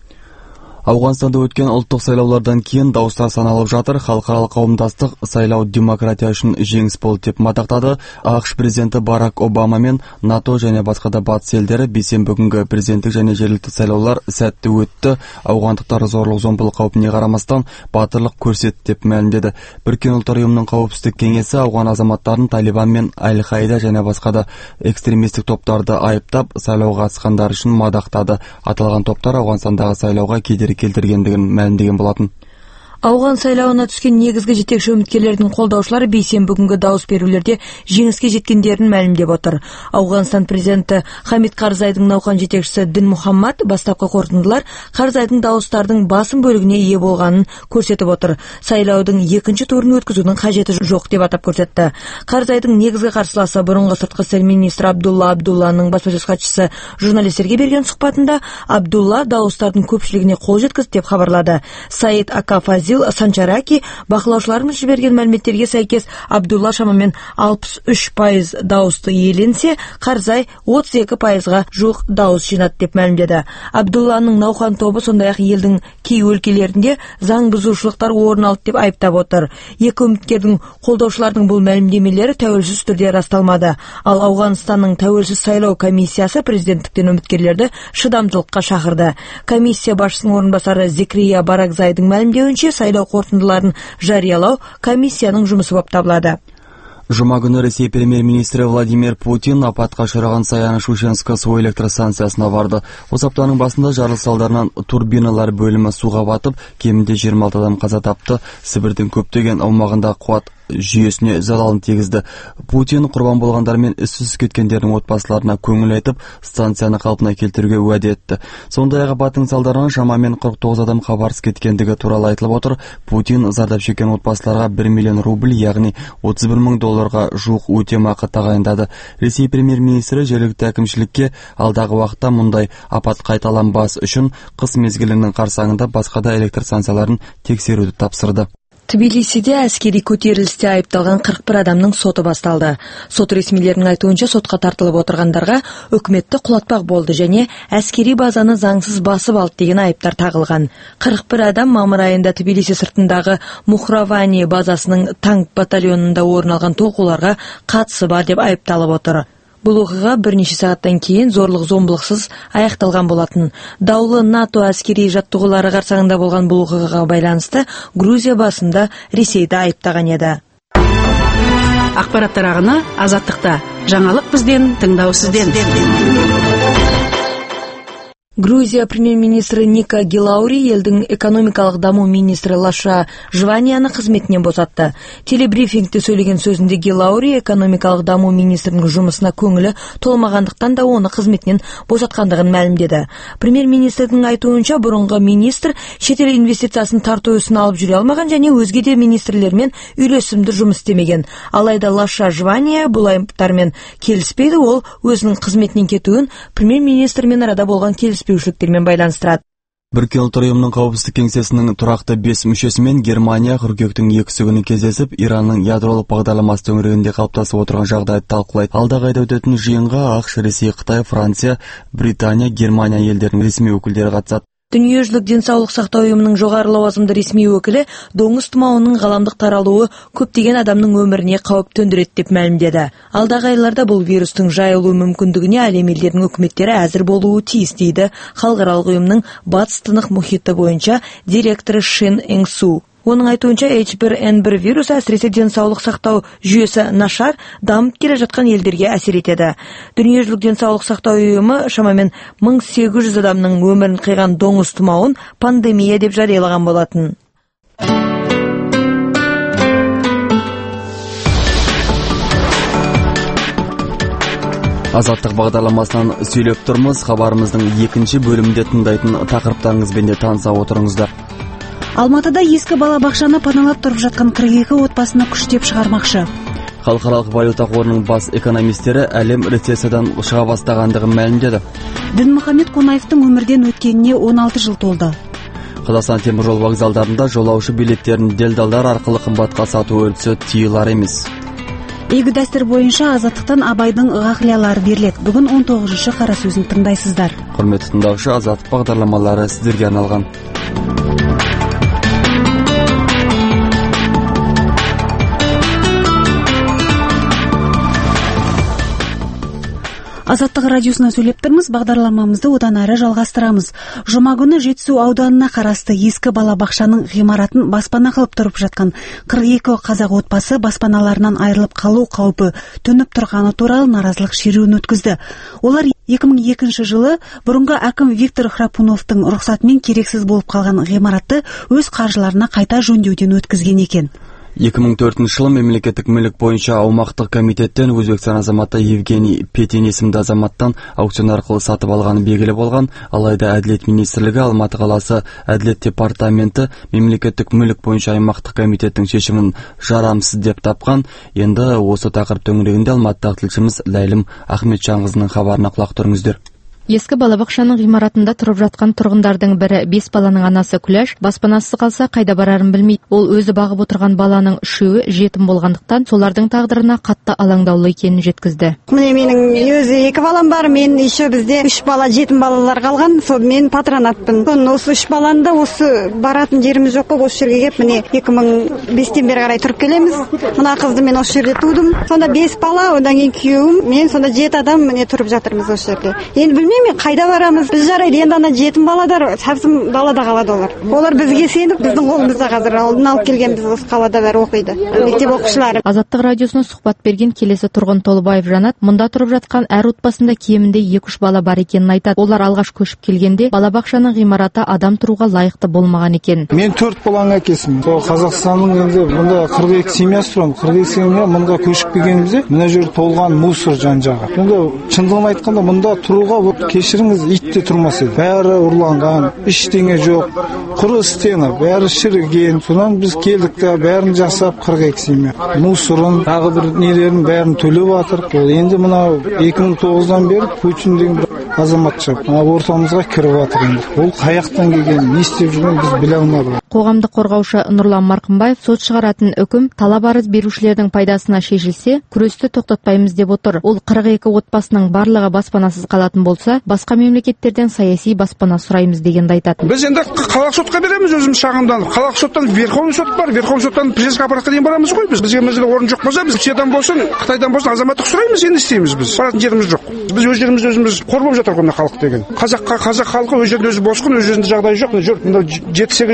Ауғанстанда өткен ұлттық сайлаулардан кейін дауыстар саналып жатыр. Халықаралық қауымдастық сайлау демократия үшін жеңіс болды деп мадақтады. ақш президенті Барак Обама мен НАТО және басқа да батыс елдері бейсенбі күнгі президенттік және жергілікті сайлаулар сәтті өтті. Ауғандықтар зорлық-зомбылық қаупіне қарамастан батырлық көрсетті деп мәлімдеді. Біріккен ұлттар ұйымының қауіпсіздік кеңесі ауған азаматтарын Талибан мен Аль-Қаида және басқа да экстремистік топтарды айыптап, сайлауға қатысқандар үшін мадақтады. Аталған топтар Ауғанстандағы сайлауға кедергі келтіргендігін мәлімдеген болатын. Ауған сайлауына түскен негізгі жетекші үміткерлердің қолдаушылары бейсенбі күнгі дауыс берулерде жеңіске жеткендерін мәлімдеп отыр. Ауғанстан президенті Хамид Карзайдың науқан жетекшісі Дин Мухаммад бастапқы қорытындылар Карзайдың дауыстардың басым бөлігіне ие болғанын көрсетіп отыр. Сайлаудың екінші турын өткізудің қажеті жоқ деп атап көрсетті. Карзайдың негізгі қарсыласы бұрынғы сыртқы істер министрі Абдулла Абдулланың баспасөз хатшысы журналистерге берген сұхбатында Абдулла дауыстардың көпшілігіне қол жеткізді деп хабарлады. Саид Акафази Санчараки бақылаушыларымыз жіберген мәліметтерге сәйкес Абдулла шамамен алпыс үш пайыз дауысты иеленсе, Карзай отыз екі пайызға жуық дауыс жинады деп мәлімдеді. Абдулланың науқан тобы сондай-ақ елдің кей өлкелерінде заң бұзушылықтар орын алды деп айыптап отыр. Екі үміткердің қолдаушылардың бұл мәлімдемелері тәуелсіз түрде расталмады. Ал Ауғанстанның тәуелсіз сайлау комиссиясы президенттіктен үміткерлерді шыдамдылыққа шақырды. Комиссия басшысының орынбасары Зикрия Баракзайдың мәлімдеуінше сайлау қорытындыларын жариялау комиссияның жұмысы болып табылады. Жұма күні Ресей премьер-министрі Владимир Путин апатқа ұшыраған Саяны-Шушенска су электростанциясына барды. Осы аптаның басында жарылыс салдарынан турбиналар бөлімі суға батып, кемінде жиырма алты адам қаза тапты. Сібірдің көптеген аумағында қуат жүйесіне залалын тигізді. Путин құрбан болғандар мен із-түзсіз кеткендердің отбасыларына көңіл айтып, станцияны қалпына келтіруге уәде етті. Сондай-ақ апаттың салдарынан шамамен қырық тоғыз адам хабарсыз кеткендігі туралы айтылып отыр. Путин зардап шеккен отбасыларға бір миллион рубль, яғни отыз бір мың долларға жуық өтемақы тағайындады. Ресей премьер-министрі жергілікті әкімшілікке алдағы уақытта мұндай апат қайталанбас үшін қыс мезгілінің қарсаңында басқа да электр станцияларын тексеруді тапсырды. Тбилисиде әскери көтерілісте айыпталған қырық бір адамның соты басталды. Сот ресмилерінің айтуынша сотқа тартылып отырғандарға үкіметті құлатпақ болды және әскери базаны заңсыз басып алды деген айыптар тағылған. қырық бір адам мамыр айында Тбилиси сыртындағы Мухравани базасының танк батальонында орын алған толқуларға қатысы бар деп айыпталып отыр. Бұл оқиға бірнеше сағаттан кейін зорлық-зомбылықсыз аяқталған болатын. Даулы НАТО әскери жаттығулары қарсаңында болған бұл оқиғаға байланысты Грузия басында Ресейді айыптаған еді. Ақпараттар ағыны Азаттықта. Жаңалық бізден, тыңдау сізден. Грузия премьер-министрі Ника Гилаури елдің экономикалық даму министрі Лаша Жванияны қызметінен босатты. Телебрифингте сөйлеген сөзінде Гилаури экономикалық даму министрінің жұмысына көңілі толмағандықтан да оны қызметінен босатқандығын мәлімдеді. Премьер-министрдің айтуынша бұрынғы министр шетел инвестициясын тарту ісін алып жүре алмаған және өзге де министрлермен үйлесімді жұмыс істемеген. Алайда Лаша Жвания бұл айыптармен келіспейді, ол өзінің қызметінен кетуін премьер-министрмен арада болған келіспеушіліктермен байланыстырады. Біріккен ұлттар ұйымының қауіпсіздік кеңсесінің тұрақты бес мүшесімен Германия қыркүйектің екісі күні кездесіп, Иранның ядролық бағдарламасы төңірегінде қалыптасып отырған жағдайды талқылайды. Алдағы айда өтетін жиынға ақш, Ресей, Қытай, Франция, Британия, Германия елдерінің ресми өкілдері қатысады. Дүниежүзілік денсаулық сақтау ұйымының жоғары лауазымды ресми өкілі доңыз тұмауының ғаламдық таралуы көптеген адамның өміріне қауіп төндіреді деп мәлімдеді. Алдағы айларда бұл вирустың жайылу мүмкіндігіне әлем елдерінің үкіметтері әзір болуы тиіс дейді халықаралық ұйымның батыс тынық мұхиты бойынша директоры Шин Энгсу. Оның айтуынша эйч бір эн бір вирусы әсіресе денсаулық сақтау жүйесі нашар дамып келе жатқан елдерге әсер етеді. Дүниежүзілік денсаулық сақтау ұйымы шамамен мың сегіз жүз адамның өмірін қиған доңыз тұмауын пандемия деп жариялаған болатын. Азаттық бағдарламасынан сөйлеп тұрмыз. Хабарымыздың екінші бөлімінде тыңдайтын тақырыптарыңызбен де таныса отырыңыздар. Алматыда ескі балабақшаны паналап тұрып жатқан қырық екі отбасыны күштеп шығармақшы. Халықаралық валюта қорының бас экономистері әлем рецессиядан шыға бастағандығын мәлімдеді. Дінмұхамед Қонаевтың өмірден өткеніне он алты жыл толды. Қазақстан теміржол вокзалдарында жолаушы билеттерін делдалдар арқылы қымбатқа сату үрдісі тыйылар емес. Игі дәстүр бойынша Азаттықтан Абайдың ғақлиялары беріледі. Бүгін он тоғызыншы қара сөзін тыңдайсыздар. Құрметті тыңдаушы, Азаттық бағдарламалары сіздерге арналған. Азаттық радиосына сөйлеп тұрмыз, бағдарламамызды одан әрі жалғастырамыз. Жұма күні Жетісу ауданына қарасты ескі балабақшаның ғимаратын баспана қылып тұрып жатқан қырық екі қазақ отбасы баспаналарынан айырылып қалу қаупі төніп тұрғаны туралы наразылық шеруін өткізді. Олар екі мың екінші жылы бұрынғы әкім Виктор Храпуновтың рұқсатымен керексіз болып қалған ғимаратты өз қаржыларына қайта жөндеуден өткізген екен. екі мың төртінші жылы мемлекеттік мүлік бойынша аумақтық комитеттен Өзбекстан азаматы Евгений Петин есімді азаматтан аукцион арқылы сатып алғаны белгілі болған. Алайда Әділет министрлігі, Алматы қаласы Әділет департаменті мемлекеттік мүлік бойынша аймақтық комитеттің шешімін жарамсыз деп тапқан. Енді осы тақырып төңірегінде Алматыдағы тілшіміз Ләйлім Ахметжанқызының хабарына құлақ тұрыңыздар. Ескі балабақшаның ғимаратында тұрып жатқан тұрғындардың бірі бес баланың анасы Күләш баспанасыз қалса қайда барарын білмейді. Ол өзі бағып отырған баланың үшеуі жетім болғандықтан солардың тағдырына қатты алаңдаулы екенін жеткізді. Міне менің өзі екі балам бар, мен еще бізде үш бала жетім балалар қалған, сол мен патронатпын. Осы үш баланы да осы баратын жеріміз жоқ қой, осы жерге келіп міне екі мың бестен бері қарай тұрып келеміз. Мына қызды мен осы жерде тудым. Сонда бес бала, одан кейін күйеуім, мен сонда жеті адам міне тұрып жатырмыз осы жерде. Енді білмеймін мен қайда барамыз? Біз жарайды, енді ана жетім баладар сәбсім далада қалады олар. Олар бізге сеніп, біздің қолымызда қазір алдын алып келген, біз осы қалада бәрі оқиды. Мектеп оқушылары. Азаттық радиосына сұхбат берген келесі тұрғын Толыбаев Жанат, мұнда тұрып жатқан әр отбасында кемінде екі үш бала бар екенін айтады. Олар алғаш көшіп келгенде балабақшаның ғимараты адам тұруға лайықты болмаған екен. Мен төрт баланың әкесімін. Сол Қазақстанның енді мұнда қырық екі семьясы тұрады. қырық екі семья мұнда көшіп келгенімізде мына жер толған мусор жан-жағы. Енді шындығын айтқанда мұнда тұруға кешіріңіз, ит те тұрмас еді. Бәрі ұрланған, ештеңе жоқ, құры стена, бәрі шіріген. Содан біз келдік те бәрін жасап қырық екі семья. Мусорын, тағы бір нелерін бәрін төлеп жатыр. Ол енді мынау екі мың тоғыздан бері Путин деген бір азамат шығып, мына ортамызға кіріп жатыр енді. Ол қаяқтан келген, не істеп жүрген біз біле алмадық. Қоғамдық қорғаушы Нұрлан Марқымбаев сот шығаратын үкім талап арыз берушілердің пайдасына шешілсе, күресті тоқтатпаймыз деп отыр. Ол қырық екі отбасының барлығы баспанасыз қалатын болса, басқа мемлекеттерден саяси баспана сұраймыз дегенді айтады. Біз енді қалалық сотқа береміз өзіміз шағымданып. Қалалық соттан Верховный сот бар, Верховный соттан президенттік аппаратқа дейін барамыз ғой біз. Бізге мына орын жоқ болса, біз Ресейден болсын, Қытайдан болсын азаматтық сұраймыз, енді істейміз біз. Баратын жеріміз жоқ. Біз өз жерімізді өзіміз қор болып жатыр ғой мына халық деген. Қазаққа қазақ халқы өз жерінде өзі босқын, өз жерінде жағдайы жоқ. Жүр, мында жеті сегіз жыл тұрып жатыр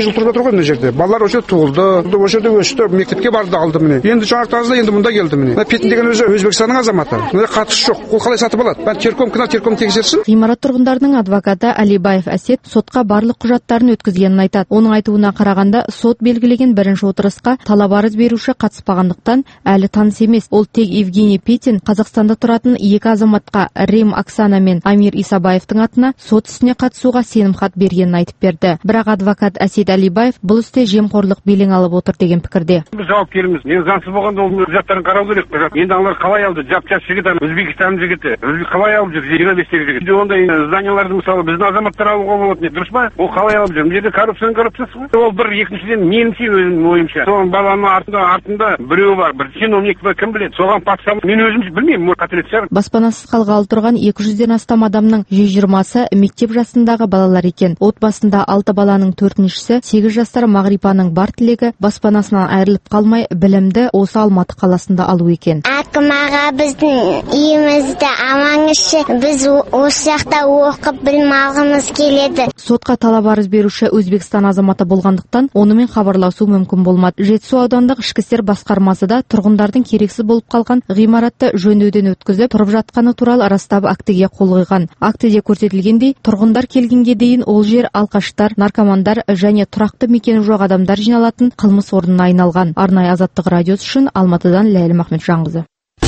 ғой мына жерде. Балалар осы жерде туылды, осы жерде өсті, мектепке барды алды міне. Енді жаңартазда енді мұнда келді міне. Мына Петин деген өзі Өзбекстанның азаматы. Мына қатысы жоқ. Ол қалай сатып алады? Бәрі терком кінә терком тексерсін. Ғимарат тұрғындарының адвокаты Алибаев Әсет сотқа барлық құжаттарын өткізгенін айтады. Оның айтуына қарағанда, сот белгілеген бірінші отырысқа талап арыз беруші қатыспағандықтан әлі таныс емес. Ол тек Евгений Петин Қазақстанда тұратын екі азаматқа Рим Оксана мен Амир Исабаевтың атына сот ісіне қатысуға сенімхат бергенін айтып берді. Бірақ адвокат Әсет Алибаев бұл істе жемқорлық белең алып отыр деген пікірде. Біз жауапкерміз. Мен заңсыз болғанда ол құжаттарын қарау керек. Енді алар қалай алды? Жап-жас жігіт, Өзбекстан жігіті. Өзбек қалай алып жүр? жиырма бестегі жігіт. Ондай зданияларды мысалы біздің азаматтар алуға болады. Дұрыс па? Ол қалай алып жүр? Бұл жерде коррупцияның коррупциясы ғой. Ол бір, екіншіден меніңше өзімнің ойымша. Соған баланың артында артында біреу бар, бір чиновник бар, кім біледі. Соған патсам, мен өзім білмеймін, қателік шығар. Баспанасыз қалғалы тұрған екі жүзден астам адамның жүз жиырмасы мектеп жасындағы балалар екен. Отбасында алты баланың төртіншісі сегіз жастар Мағрипаның бар тілегі баспанасынан айырылып қалмай білімді осы Алматы қаласында алу екен. Әкім аға біздің үйімізді амаңызшы, біз осы жақта оқып білім алғымыз келеді. Сотқа талап арыз беруші Өзбекстан азаматы болғандықтан онымен хабарласу мүмкін болмады. Жетісу аудандық ішкі істер басқармасы да тұрғындардың керексіз болып қалған ғимаратты жөндеуден өткізіп тұрып жатқаны туралы растап актіге қол қойған. Актіде көрсетілгендей, тұрғындар келгенге дейін ол жер алқаштар, наркомандар және тұрақты мекені жоқ адамдар жиналатын қылмыс орнына айналған. Арнайы Азаттық радиосы үшін Алматыдан Ләйлім Ахметжанқызы.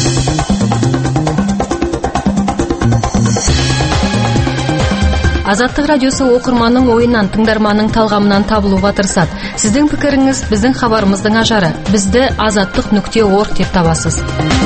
Азаттық радиосы оқырманның ойынан, тыңдарманның талғамынан табылуға тырысады. Сіздің пікіріңіз біздің хабарымыздың ажары. Бізді азаттық нүкте орг деп табасыз.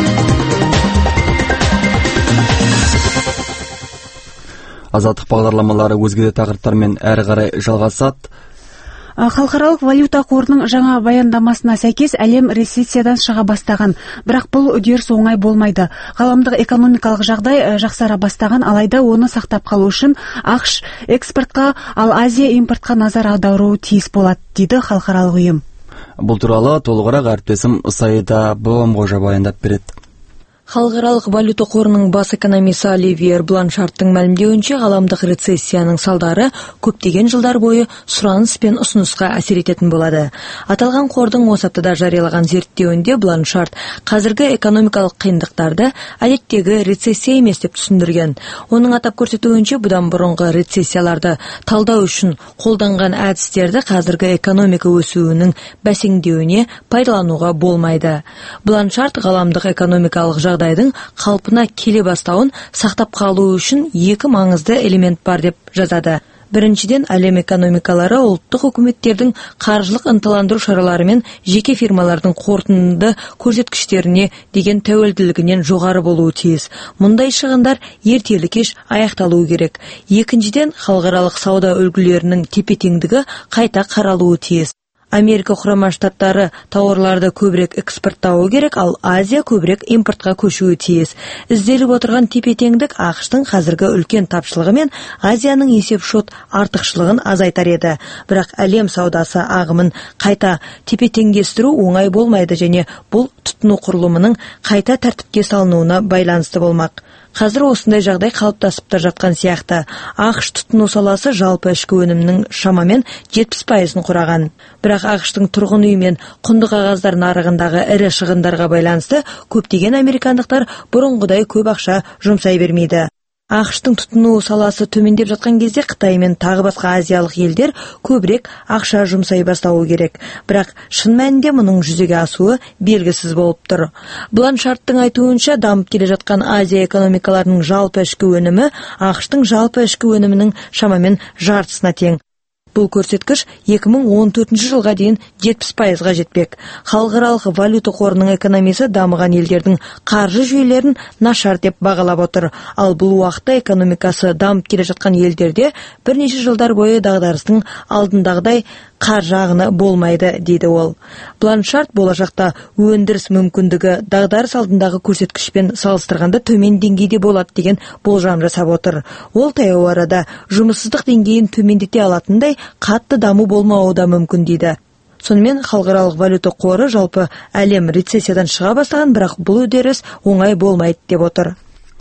Азаттық бағдарламалары өзге де тақырыптармен әрі қарай жалғасады. Халықаралық валюта қорының жаңа баяндамасына сәйкес әлем рецессиядан шыға бастаған, бірақ бұл үдеріс оңай болмайды. Ғаламдық экономикалық жағдай жақсара бастаған, алайда оны сақтап қалу үшін ақш экспортқа, ал Азия импортқа назар аударуы тиіс болады, дейді халықаралық ұйым. Бұл туралы толығырақ әріптесім Саида Бауамғожа баяндап береді. Халықаралық валюта қорының бас экономисі Оливьер Бланшарттың мәлімдеуінше, ғаламдық рецессияның салдары көптеген жылдар бойы сұраныс пен ұсынысқа әсер ететін болады. Аталған қордың осы аптада жариялаған зерттеуінде Бланшарт қазіргі экономикалық қиындықтарды әдеттегі рецессия емес деп түсіндірген. Оның атап көрсетуінше, бұдан бұрынғы рецессияларды талдау үшін қолданған әдістерді қазіргі экономика өсуінің бәсеңдеуіне пайдалануға болмайды. Бланшарт ғаламдық экономикалық жағдайдың қалпына келе бастауын сақтап қалу үшін екі маңызды элемент бар деп жазады. Біріншіден, әлем экономикалары ұлттық үкіметтердің қаржылық ынталандыру шаралары мен жеке фирмалардың қорытынды көрсеткіштеріне деген тәуелділігінен жоғары болуы тиіс. Мұндай шығындар ертелі-кеш аяқталуы керек. Екіншіден, халықаралық сауда үлгілерінің тепе-теңдігі қайта қаралуы тиіс. Америка құрама штаттары тауарларды көбірек экспорттауы керек, ал Азия көбірек импортқа көшуі тиіс. Ізделіп отырған тепе-теңдік ақштың қазіргі үлкен тапшылығы мен Азияның есеп-шот артықшылығын азайтар еді. Бірақ әлем саудасы ағымын қайта тепе-теңдестіру оңай болмайды және бұл тұтыну құрылымының қайта тәртіпке салынуына байланысты болмақ. Қазір осындай жағдай қалыптасып та жатқан сияқты. ақш тұтыну саласы жалпы ішкі өнімнің шамамен жетпіс пайызын құраған. Бірақ ақштың тұрғын үй мен құнды қағаздар нарығындағы ірі шығындарға байланысты көптеген американдықтар бұрынғыдай көп ақша жұмсай бермейді. ақштың тұтыну саласы төмендеп жатқан кезде Қытай мен тағы басқа азиялық елдер көбірек ақша жұмсай бастауы керек. Бірақ шын мәнінде мұның жүзеге асуы белгісіз болып тұр. Бланшарттың айтуынша, дамып келе жатқан Азия экономикаларының жалпы ішкі өнімі ақштың жалпы ішкі өнімінің шамамен жартысына тең. Бұл көрсеткіш екі мың он төртінші жылға дейін жетпіс пайызға жетпек. Халықаралық валюта қорының экономисі дамыған елдердің қаржы жүйелерін нашар деп бағалап отыр. Ал бұл уақытта экономикасы дамып келе жатқан елдерде бірнеше жылдар бойы дағдарыстың алдындағыдай қаржы ағыны болмайды, дейді ол. Бланшарт болашақта өндіріс мүмкіндігі дағдарыс алдындағы көрсеткішпен салыстырғанда төмен деңгейде болады деген болжам жасап отыр. Ол таяу арада жұмыссыздық деңгейін төмендете алатындай қатты даму болмауы да мүмкін, дейді. Сонымен халықаралық валюта қоры жалпы әлем рецессиядан шыға бастаған, бірақ бұл үдеріс оңай болмайды деп отыр.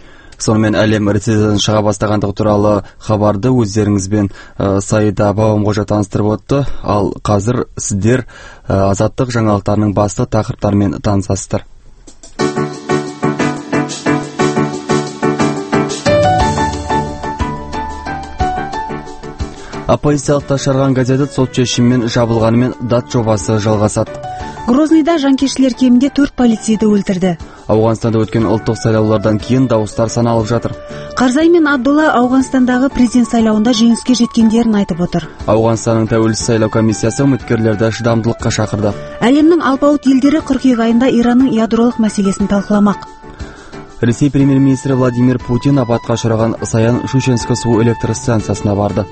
Сонымен әлем рецессиядан шыға бастағандығы туралы хабарды өздеріңізбен Саида Бабамқожа таныстырып өтті. Ал қазір сіздер азаттық жаңалықтарының басты тақырыптарымен танысасыздар. Оппозициялық ташарған газеті сот шешімімен жабылғанымен дат жобасы жалғасады. Грознийда жанкештілер кемінде төрт полицейді өлтірді. Ауғанстанда өткен ұлттық сайлаулардан кейін дауыстар саналып жатыр. Карзай мен Абдулла Ауғанстандағы президент сайлауында жеңіске жеткендерін айтып отыр. Ауғанстанның тәуелсіз сайлау комиссиясы үміткерлерді шыдамдылыққа шақырды. Әлемнің алпауыт елдері қыркүйек айында Иранның ядролық мәселесін талқыламақ. Ресей премьер-министрі Владимир Путин апатқа ұшыраған Саян-Шушенск су электр станциясына барды.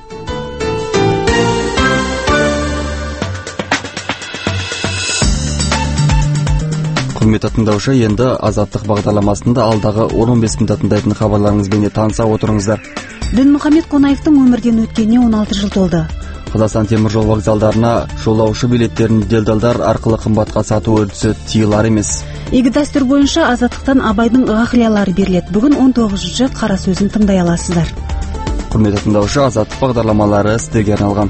Құрметті тыңдаушы, енді азаттық бағдарламасында алдағы он бес минутта тыңдайтын хабарларыңызбен таныса отырыңыздар. Дінмұхамед Қонаевтың өмірден өткеніне он алты жыл толды. Қазақстан темір жол вокзалдарына жолаушы билеттерін делдалдар арқылы қымбатқа сату үрдісі тыйылар емес. Игі дәстүр бойынша азаттықтан Абайдың ғақлиялары беріледі. Бүгін он тоғызыншы қара сөзін тыңдай аласыздар. Құрметті тыңдаушы, азаттық бағдарламалары сіздерге арналған.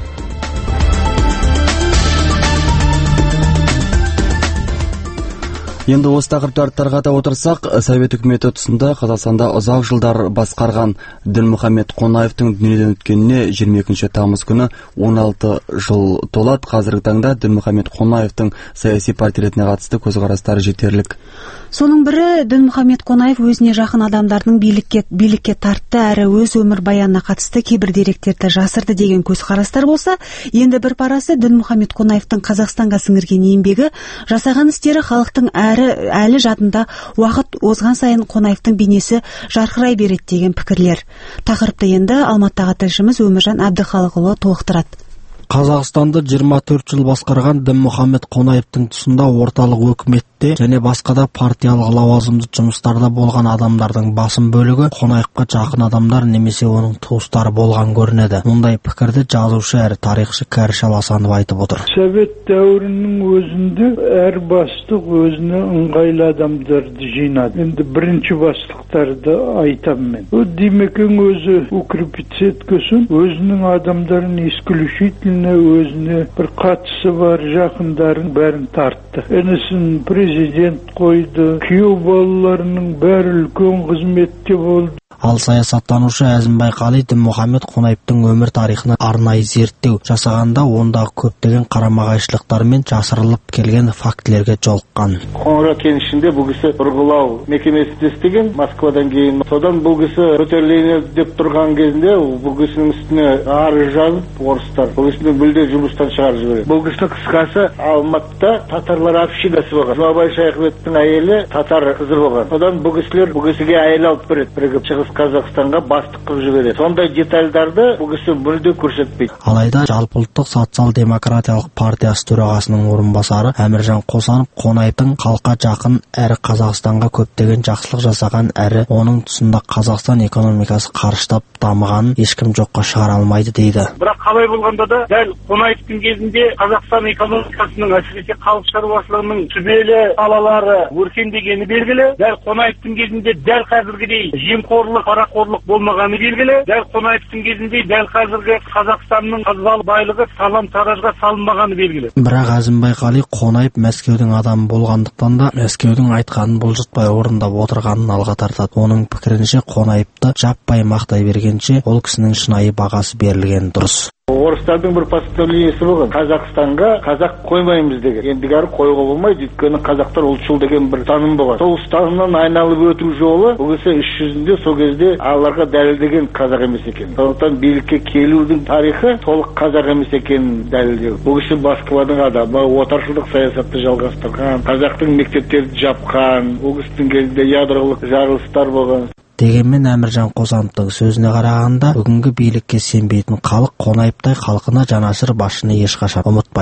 Енді осы тақырыптарды тарқата отырсақ, Совет үкіметі тұсында Қазақстанда ұзақ жылдар басқарған Дінмұхамед Қонаевтың дүниеден өткеніне жиырма екінші тамыз күні он алты жыл толады. Қазіргі таңда Дінмұхамед Қонаевтың саяси портретіне қатысты көзқарастары жетерлік. Соның бірі, Дінмұхамед Қонаев өзіне жақын адамдардың билікке билікке тартты әрі өз өмір баянына қатысты кейбір деректерді жасырды деген көзқарастар болса, енді бір парасы Дінмұхамед Қонаевтың Қазақстанға сіңірген еңбегі, жасаған істері халықтың әрі әлі жадында, уақыт озған сайын Қонаевтың бейнесі жарқырай береді деген пікірлер. Тақырыпты енді Алматыдағы тілшіміз Өміржан Әбдіхалықұлы толықтырады. Қазақстанды жиырма төрт жыл басқарған Дінмұхамед Қонаевтың тұсында орталық өкіметте және басқада партиялық лауазымды жұмыстарда болған адамдардың басым бөлігі Қонаевқа жақын адамдар немесе оның туыстары болған көрінеді. Мұндай пікірді жазушы әрі тарихшы Кәріш Аласанов айтып отыр. Совет дәуірінің өзінде әр бастық өзіне ыңғайлы адамдарды жинады. Енді бірінші бастықтарды айтамын мен. О Димекең өзі укрепить еткесін, өзінің адамдарын исключительно өзіне бір қатысы бар жақындарын бәрін тартты. Інісін президент қойды, күйеу балаларының бәрі үлкен қызметте болды. Ал саясаттанушы Әзімбай Қали Дінмұхамед Қонаевтың өмір тарихына арнайы зерттеу жасағанда ондағы көптеген қарама-қайшылықтар мен жасырылып келген фактілерге жолыққан. Қоңырат кенішінде бұл кісі бұрғылау мекемесінде істеген Москвадан кейін. Содан бұл кісі көтерілейін деп тұрған кезінде бұл кісінің үстіне арыз жазып орыстар бұл кісіні мүлде жұмыстан шығарып жібереді. Бұл кісінің қысқасы Алматыда татарлар общинасы болған. Жұмабай Шайхметовтің әйелі татар қызы болған. Содан бұл кісілер бұл кісіге әйел алып береді, бірігіп шығыс Қазақстанға бастық қылып жібереді. Сондай детальдарды бұл кісі мүлде көрсетпейді. Алайда жалпыұлттық социал-демократиялық партиясы төрағасының орынбасары Әміржан Қосанов Қонаевтың халыққа жақын әрі Қазақстанға көптеген жақсылық жасаған әрі оның тұсында Қазақстан экономикасы қарыштап дамығанын ешкім жоққа шығара алмайды дейді. Бірақ қалай болғанда да дәл Қонаевтың кезінде Қазақстан экономикасының әсіресе халық шаруашылығының сүбелі салалары өркендегені белгілі. Дәл Қонаевтың кезінде дәл қазіргідей жемқорлық парақорлық болмағаны белгілі. Дәл Қонаевтың кезінде дәл қазіргі Қазақстанның қазбалы байлығы талан-таражға салынбағаны белгілі. Бірақ Әзімбай Қали Қонаев Мәскеудің адамы болғандықтан да Мәскеудің айтқанын бұлжытпай орындап отырғанын алға тартады. Оның пікірінше Қонаевты жаппай мақтай бергенше ол кісінің шынайы бағасы берілгені дұрыс. Орыстардың бір постановлениесі болған. Қазақстанға қазақ қоймаймыз деген. Ендігәрі қоюға болмайды, өйткені қазақтар ұлтшыл деген бір таным болған. Сол ұстанымнан айналып өту жолы бұл кісі іс жүзінде сол кезде аларға дәлелдеген қазақ емес екен. Сондықтан билікке келудің тарихы толық қазақ емес екенін дәлелдеу. Бұл кісі Москваның адамы, отаршылдық саясатты жалғастырған, қазақтың мектептерді жапқан, бұл кісінің кезінде ядролық жарылыстар болған. Дегенмен Әміржан Қосановтың сөзіне қарағанда, бүгінгі билікке сенбейтін халық Қонаевтай халқына жанашыр басшыны ешқашан ұмытпайды.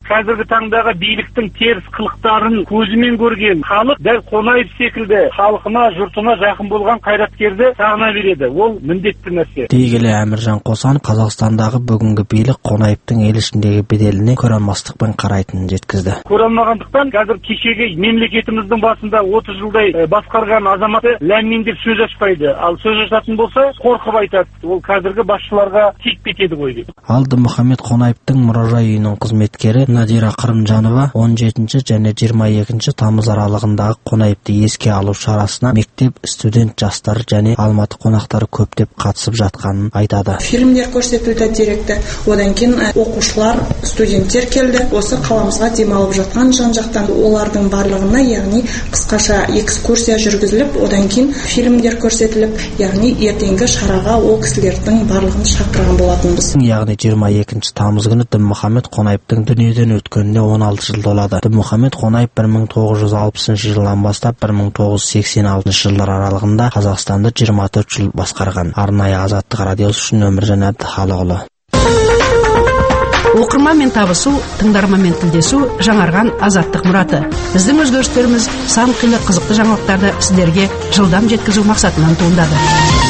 қазіргі таңдағы биліктің теріс қылықтарын көзімен көрген халық дәл Қонаев секілді халқына, жұртына жақын болған қайраткерді сағына береді. Ол міндетті нәрсе. Дей келе Әміржан Қосанов Қазақстандағы бүгінгі билік Қонаевтың ел ішіндегі беделіне көреалмастықпен қарайтынын жеткізді. Көреалмағандықтан қазір кешегі мемлекетіміздің басында отыз жылдай басқарған азаматы ләммин деп сөз ашпайды. Ал сөз ашатын болса, қорқып айтады. Ол қазіргі басшыларға тиіп кетеді ғой деп. Ал Дінмұхамед Қонаевтың мұражай үйінің қызметкері Надира Қырымжанова он жетінші және жиырма екінші тамыз аралығындағы Қонаевты еске алу шарасына мектеп, студент жастары және Алматы қонақтары көптеп қатысып жатқанын айтады. Фильмдер көрсетілді директі, одан кейін оқушылар, студенттер келді. Осы қаламызға демалып жатқан жан-жақтан олардың барлығына, яғни қысқаша экскурсия жүргізіліп, одан кейін фильмдер көрсетіліп, яғни ертеңгі шараға ол кісілердің барлығын шақырған болатынбыз. Яғни жиырма екінші тамыз күні Дінмұхамед Қонаевтың дүниеден өткеніне он алты жыл толады. Дінмұхамед Қонаев бір мың тоғыз жүз алпысыншы жылдан бастап бір мың тоғыз жүз сексен алтыншы жылдар аралығында Қазақстанды жиырма төрт жыл басқарған. Арнайы Азаттық радиосы үшін Өміржан Әбдіхалықұлы. Оқырманмен табысу, тыңдарманмен тілдесу жаңарған Азаттық мұраты. Біздің өзгерістеріміз сан қилы қызықты жаңалықтарды сіздерге жылдам жеткізу мақсатынан туындады.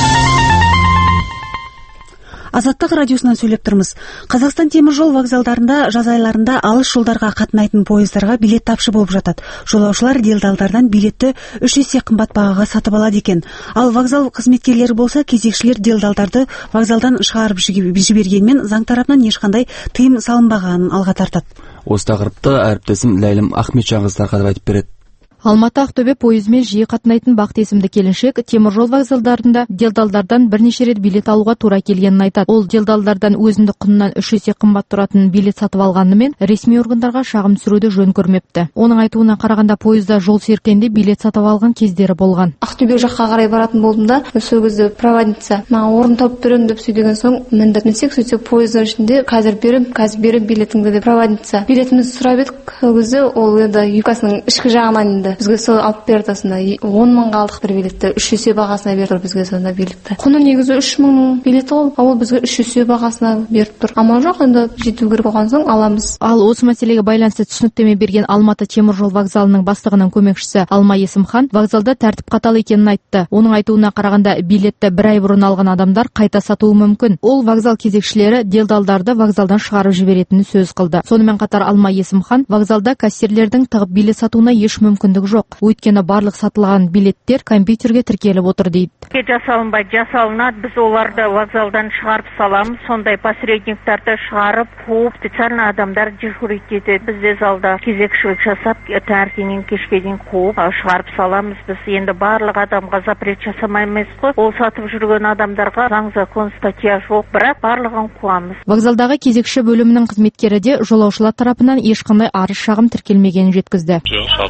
Азаттық радиосынан сөйлеп тұрмыз. Қазақстан темір жол вокзалдарында жаз айларында алыс жолдарға қатынайтын пойыздарға билет тапшы болып жатады. Жолаушылар делдалдардан билетті үш есе қымбат бағаға сатып алады екен. Ал вокзал қызметкерлері болса, кезекшілер делдалдарды вокзалдан шығарып жібергенмен заң тарапынан ешқандай тыйым салынбағанын алға тартады. Осы тақырыпты әріптесім Ләйлім Ахметжанқызы тарқатып айтып береді. Алматы Ақтөбе пойызымен жиі қатынайтын Бақыт есімді келіншек темір жол вокзалдарында делдалдардан бірнеше рет билет алуға тура келгенін айтады. Ол делдалдардан өзіндік құнынан үш есе қымбат тұратын билет сатып алғанымен ресми органдарға шағым түсіруді жөн көрмепті. Оның айтуына қарағанда пойызда жол серкенде билет сатып алған кездері болған. Ақтөбе жаққа қарай баратын болдым да, сол кезде проводница маған орын тауып беремін деп сөйдеген соң, міндет мінсек, сөйтсек пойыздың ішінде қазір берем, қазір берем билетіңді деп проводница. Билетімізді сұрап едік, сол кезде ол енді юкасының ішкі жағынан енді бізге сол алып берді. Сонда он мыңға алдық бір билетті, үш есе бағасына берді бізге сонда билетті. Құны негізі үш мың билет ол, ол бізге үш есе бағасына беріп тұр. Амал жоқ, енді жету керек болған соң аламыз. Ал осы мәселеге байланысты түсініктеме берген Алматы темір жол вокзалының бастығының көмекшісі Алма Есімхан вокзалда тәртіп қатал екенін айтты. Оның айтуына қарағанда билетті бір ай бұрын алған адамдар қайта сатуы мүмкін. Ол вокзал кезекшілері делдалдарды вокзалдан шығарып жіберетінін сөз қылды. Сонымен қатар Алма Есімхан вокзалда кассирлердің тығып билет сатуына еш мүмкіндік жоқ. Өйткені барлық сатылған билеттер компьютерге тіркеліп отыр дейді. Жасалынбайды, жасалынады, біз оларды вокзалдан шығарып саламыз, сондай посредниктарды шығарып, қуып, специально адамдар дежурить етеді. Бізде залда кезекшілік жасап, таңертеңнен кешке дейін қуып, шығарып саламыз. Біз енді барлық адамға запрет жасамаймыз ғой. Ол сатып жүрген адамдарға заң закон статья жоқ, бірақ барлығын қуамыз. Вокзалдағы кезекші бөлімінің қызметкері де жолаушылар тарапынан ешқандай арыз шағым тіркелмегенін жеткізді.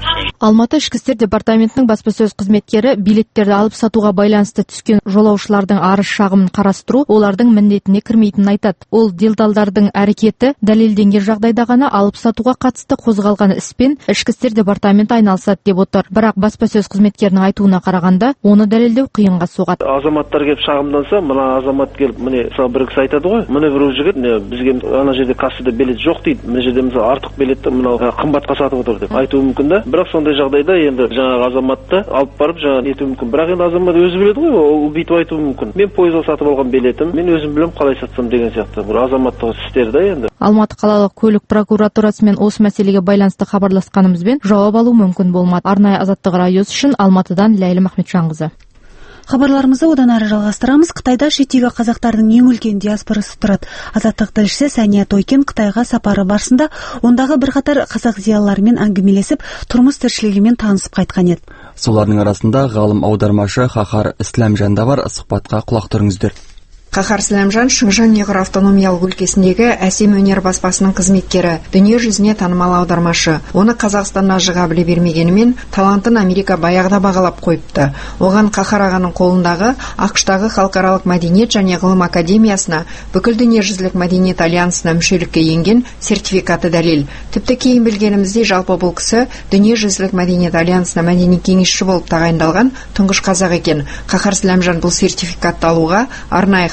Алматы ішкі істер департаментінің баспасөз қызметкері билеттерді алып сатуға байланысты түскен жолаушылардың арыз шағымын қарастыру олардың міндетіне кірмейтінін айтады. Ол делдалдардың әрекеті дәлелденген жағдайда ғана алып сатуға қатысты қозғалған іспен ішкі істер департаменті айналысады деп отыр. Бірақ баспасөз қызметкерінің айтуына қарағанда, оны дәлелдеу қиынға соғады. Азаматтар келіп шағымданса, мына азамат келіп, міне мысалы бір кісі айтады ғой, міне бір жігіт бізге ана жерде кассада билет жоқ дейді, мына жерде мысалы артық билетті мынау қымбатқа сатып отыр деп айтуы мүмкін да. Бірақ сондай жағдайда енді жаңағы азаматты алып барып жаңа нетуі мүмкін. Бірақ енді азамат өзі біледі ғой, ол бүйтіп айтуы мүмкін. Мен пойызға сатып алған билетім, мен өзім білем қалай сатсам деген сияқты. Бір азаматтық істер да енді. Алматы қалалық көлік прокуратурасымен осы мәселеге байланысты хабарласқанымызбен жауап алу мүмкін болмады. Арнайы Азаттық радиосы үшін Алматыдан Ләйлім Ахметжанқызы. Хабарларымызды одан әрі жалғастырамыз. Қытайда шеттегі қазақтардың ең үлкен диаспорасы тұрады. Азаттық тілшісі Сәния Тойкен Қытайға сапары барысында ондағы бірқатар қазақ зиялыларымен әңгімелесіп, тұрмыс тіршілігімен танысып қайтқан еді. Солардың арасында ғалым аудармашы Қахар Исләмжан да бар. Сұхбатқа құлақ түріңіздер. Қахар Исләмжан Шыңжаң Ұйғыр автономиялық өлкесіндегі әсем өнер баспасының қызметкері, дүние жүзіне танымал аудармашы. Оны Қазақстанна жыға біле бермегенімен, талантын Америка баяғыда бағалап қойыпты. Оған Қахар ағаның қолындағы ақштағы халықаралық мәдениет және ғылым академиясына, бүкіл дүниежүзілік мәдениет альянсына мүшелікке енген сертификаты дәлел. Тіпті кейін білгеніміздей жалпы бұл кісі дүниежүзілік мәдениет альянсына мәдени кеңесші болып тағайындалған тұңғыш қазақ екен. Қахар Исләмжан бұл сертификатты алуға арнайы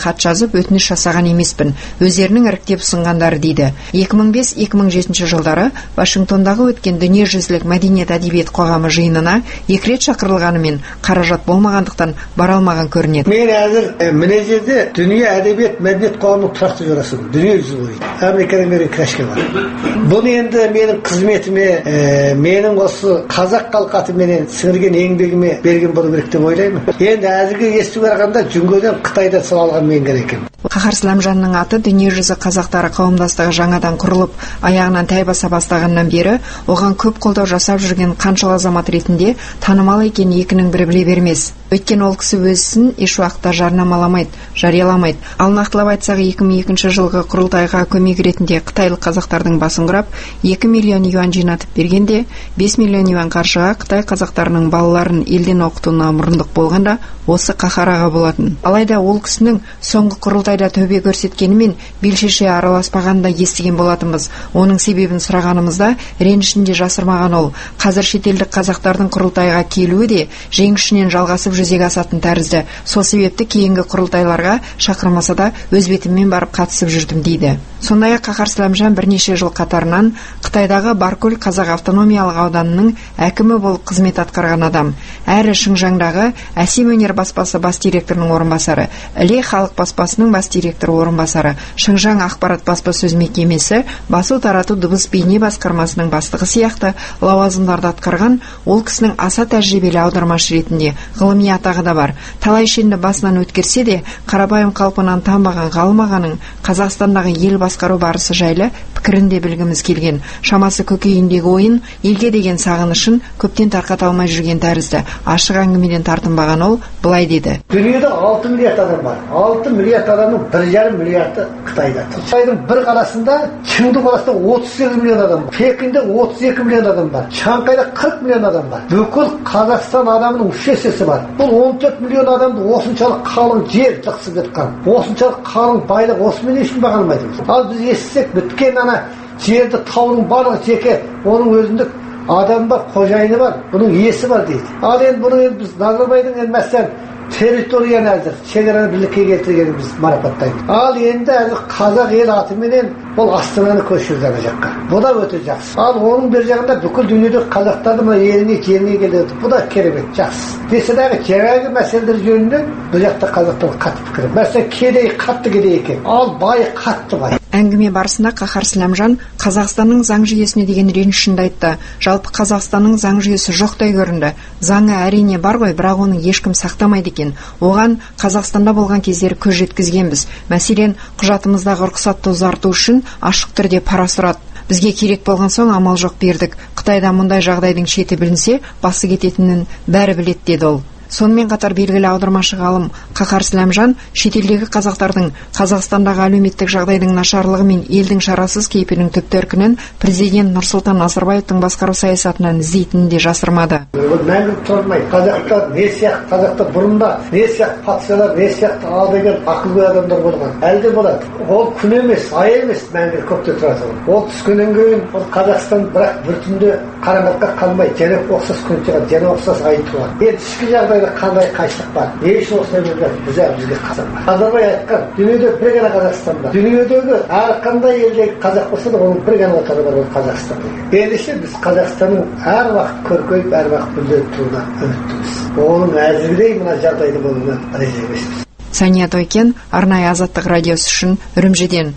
хат жазып өтініш жасаған емеспін, өздерінің іріктеп ұсынғандары дейді. екі мың бес екі мың жетінші жылдары Вашингтондағы өткен дүниежүзілік мәдениет әдебиет қоғамы жиынына екі рет шақырылғанымен қаражат болмағандықтан бара алмаған көрінеді. Мен әзір мына жерде дүние әдебиет мәдениет қоғамының тұрақты жорасымын. Дүние жүзі бойынша Америкадан бері крашка бар. Бұл енді менің қызметіме, ә, менің осы қазақ халқы атыменен сіңірген еңбегіме берген болу керек деп ойлаймын. Енді әзірге естуге қарағанда жүнгөден Қытайда салған мен керек екен. Қаһар Сіләмжанның аты дүниежүзі қазақтары қауымдастығы жаңадан құрылып, аяғынан тай баса бастағаннан бері оған көп қолдау жасап жүрген қаншал азамат ретінде танымал екен екінің бірі біле бермес. Өйткені ол кісі өз ісін еш уақытта жарнамаламайды, жарияламайды. Ал нақтылап айтсақ, екі мың екінші жылғы құрылтайға көмек ретінде қытайлық қазақтардың басын құрап, екі миллион юан жинатып бергенде, бес миллион юан қаржыға Қытай қазақтарының балаларын елден оқытуына мұрындық болғанда осы Қаһар аға болатын. Алайда ол кісінің соңғы құрылтайда төбе көрсеткенімен белшеше араласпағанда естіген болатынбыз. Оның себебін сұрағанымызда ренішінде жасырмаған ол. Қазір шетелдік қазақтардың құрылтайға келуі де жеңішінен жалғасып жүзеге асатын тәрізді. Сол себепті кейінгі құрылтайларға шақырмаса да өз бетіммен барып қатысып жүрдім дейді. Сондай-ақ Қаһар Сіләмжан бірнеше жыл қатарынан Қытайдағы Баркөл қазақ автономиялық ауданының әкімі болып қызмет атқарған адам. Әрі Шыңжаңдағы Әсем өнер баспасы бас директорының орынбасары, Іле халық баспасының бас директоры орынбасары, Шыңжаң ақпарат баспасөз мекемесі басу тарату дыбыс бейне басқармасының бастығы сияқты лауазымдарды атқарған ол кісінің аса тәжірибелі аудармашы ретінде ғылыми атағы да бар. Талай шенді басынан өткерсе де, қарапайым қалпынан танбаған ғалым ағаның Қазақстандағы ел басқару барысы жайлы пікірін де білгіміз келген. Шамасы көкейіндегі ойын, елге деген сағынышын көптен тарқата алмай жүрген тәрізді. Ашық әңгімеден тартынбаған ол былай деді. Дүниеде алты миллиард адам бар. алты миллиард адамның бір жарым миллиарды Қытайда. Қытайдың бір қаласында, Чыңду қаласында отыз сегіз миллион адам бар. Пекинде отыз екі миллион адам бар. Шанхайда қырық миллион адам бар. Бүкіл Қазақстан адамының үш есесі бар. Бұл он төрт миллион адамды осыншалық қалың жер жықсып жатқан. Осыншалық қалың байлық осымен ешкім бағалмайды. Ал біз естісек біткен ана жерді таудың барлығы жеке, оның өзіндік адам бар, қожайыны бар, бұның иесі бар дейді. Ал енді бұны біз Назарбайдың елмәстен территорияны әзір, шекараны бірлікке келтіргенін біз марапаттаймыз. Ал енді әзір қазақ ел атыменен бұл Астананы көшірді ана жаққа. Бұл да өте жақсы. Ал оның бір жағында бүкіл дүниеде қазақтарды мына еліне жеріне келеді. Бұл да керемет, жақсы. Десе дағы жаңағы мәселелер жөнінде бұл жақта қазақтар қатты пікір. Мәселен кедей қатты кедей екен. Ал бай қатты бай. Әңгіме барысында Қаһар Сіләмжан Қазақстанның заң жүйесіне деген ренішін айтты. Жалпы Қазақстанның заң жүйесі жоқтай көрінді. Заңы әрине бар ғой, бірақ оны ешкім сақтамайды екен. Оған Қазақстанда болған кездері көз жеткізгенбіз. Мәселен, құжатымыздағы рұқсатты ұзарту үшін ашық түрде пара сұрады. Бізге керек болған соң амал жоқ бердік. Қытайда мұндай жағдайдың шеті білінсе, басы кететінін бәрі білет деді ол. Сонымен қатар белгілі аудармашы ғалым Қаһар Сіләмжан шетелдегі қазақтардың Қазақстандағы әлеуметтік жағдайдың нашарлығы мен елдің шарасыз кейпінің түп төркінін президент Нұрсұлтан Назарбаевтың басқару саясатынан іздейтінін де жасырмады. Мәңгілік тұрмайды. Қазақтар не сияқты, қазақтар бұрында не сияқты патшалар, не сияқты алдыгер ақылгөй адамдар болған. Әлде болады. Ол күн емес, ай емес мәңгілік көкте тұрады. Ол түскеннен кейін ол Қазақстан бірақ бір түнде қараңғылыққа қалмай, және ұқсас күн шығады, және ұқсас ай туады. Енді ішкі жағдайда қандай қайшылық бар? Не үшін осылай болды? Біз бізге қазақ бар. Назарбай айтқан, дүниеде бір ғана Қазақстан бар. Дүниедегі әрқандай елдегі қазақ болса да оның бір ғана отаны бар, ол Қазақстан. Ендеше біз Қазақстанның әр уақыт көркейіп, әр уақыт гүлденіп тұруына үміттіміз. Оның әзірдей мына жағдайда болуына разы емеспіз. Сания Тойкен, арнайы Азаттық радиосы үшін Үрімжіден.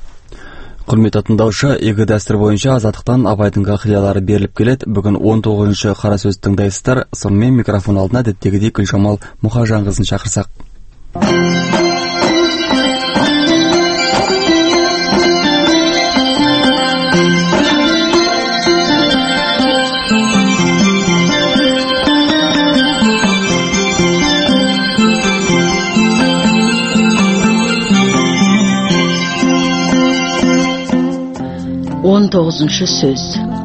Құрметті тыңдаушы, игі дәстүр бойынша Азаттықтан Абайдың хикаялары беріліп келеді. Бүгін он тоғызыншы қара сөз тыңдайсыздар. Сонымен микрофон алдына әдеттегідей Гүлжамал Мұхажанқызын шақырсақ. он тоғызыншы сөз.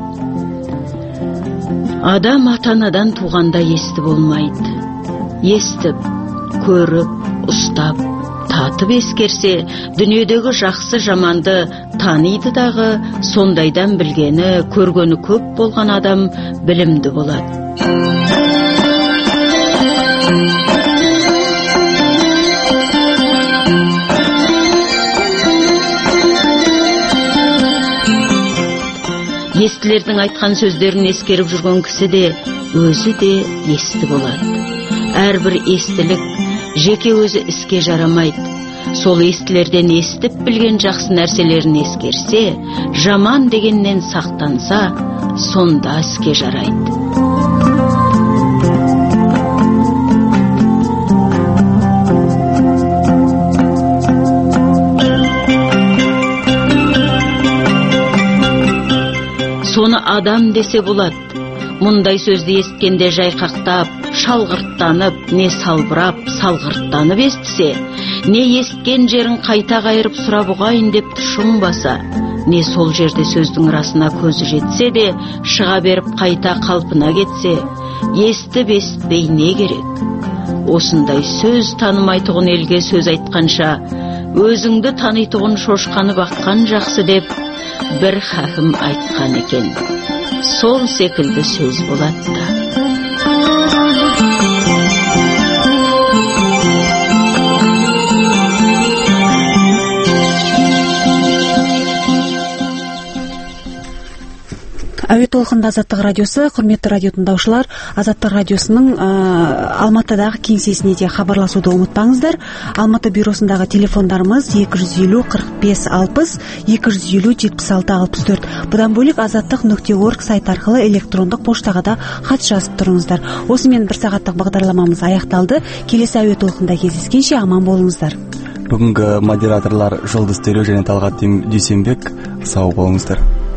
Адам ата-анадан туғанда есті болмайды. Естіп, көріп, ұстап, татып ескерсе, дүниедегі жақсы жаманды таниды дағы, сондайдан білгені, көргені көп болған адам білімді болады. естілердің айтқан сөздерін ескеріп жүрген кісі де өзі де есті болады. Әрбір естілік жеке өзі іске жарамайды. Сол естілерден естіп білген жақсы нәрселерін ескерсе, жаман дегеннен сақтанса, сонда іске жарайды. Соны адам десе болады. Мұндай сөзді есткенде жайқақтап, шалғырттанып, не салбырап, салғырттанып естісе, не есткен жерін қайта қайырып сұрап ұғайын деп тұшынбаса, не сол жерде сөздің расына көзі жетсе де, шыға беріп қайта қалпына кетсе, естіп естпей не керек? Осындай сөз танымайтұғын елге сөз айтқанша, өзіңді танитұғын шошқаны баққан жақсы деп, бір хакім айтқан екен. Сол секілді сөз болады да. Әуе толқында Азаттық радиосы, құрметті радио тыңдаушылар, Азаттық радиосының Алматыдағы кеңсесіне де хабарласуды ұмытпаңыздар. Алматы бюросындағы телефондарымыз екі жүз елу қырық бес алпыс, екі жүз елу жетпіс алты алпыс төрт. Бұдан бөлек азаттық нүкте орг сайт арқылы электрондық поштаға да хат жазып тұрыңыздар. Осымен бір сағаттық бағдарламамыз аяқталды. Келесі әуе толқында кездескенше аман болыңыздар. Бүгінгі модераторлар Жұлдыз Төлеу және Талғат Дүйсенбек, сау болыңыздар.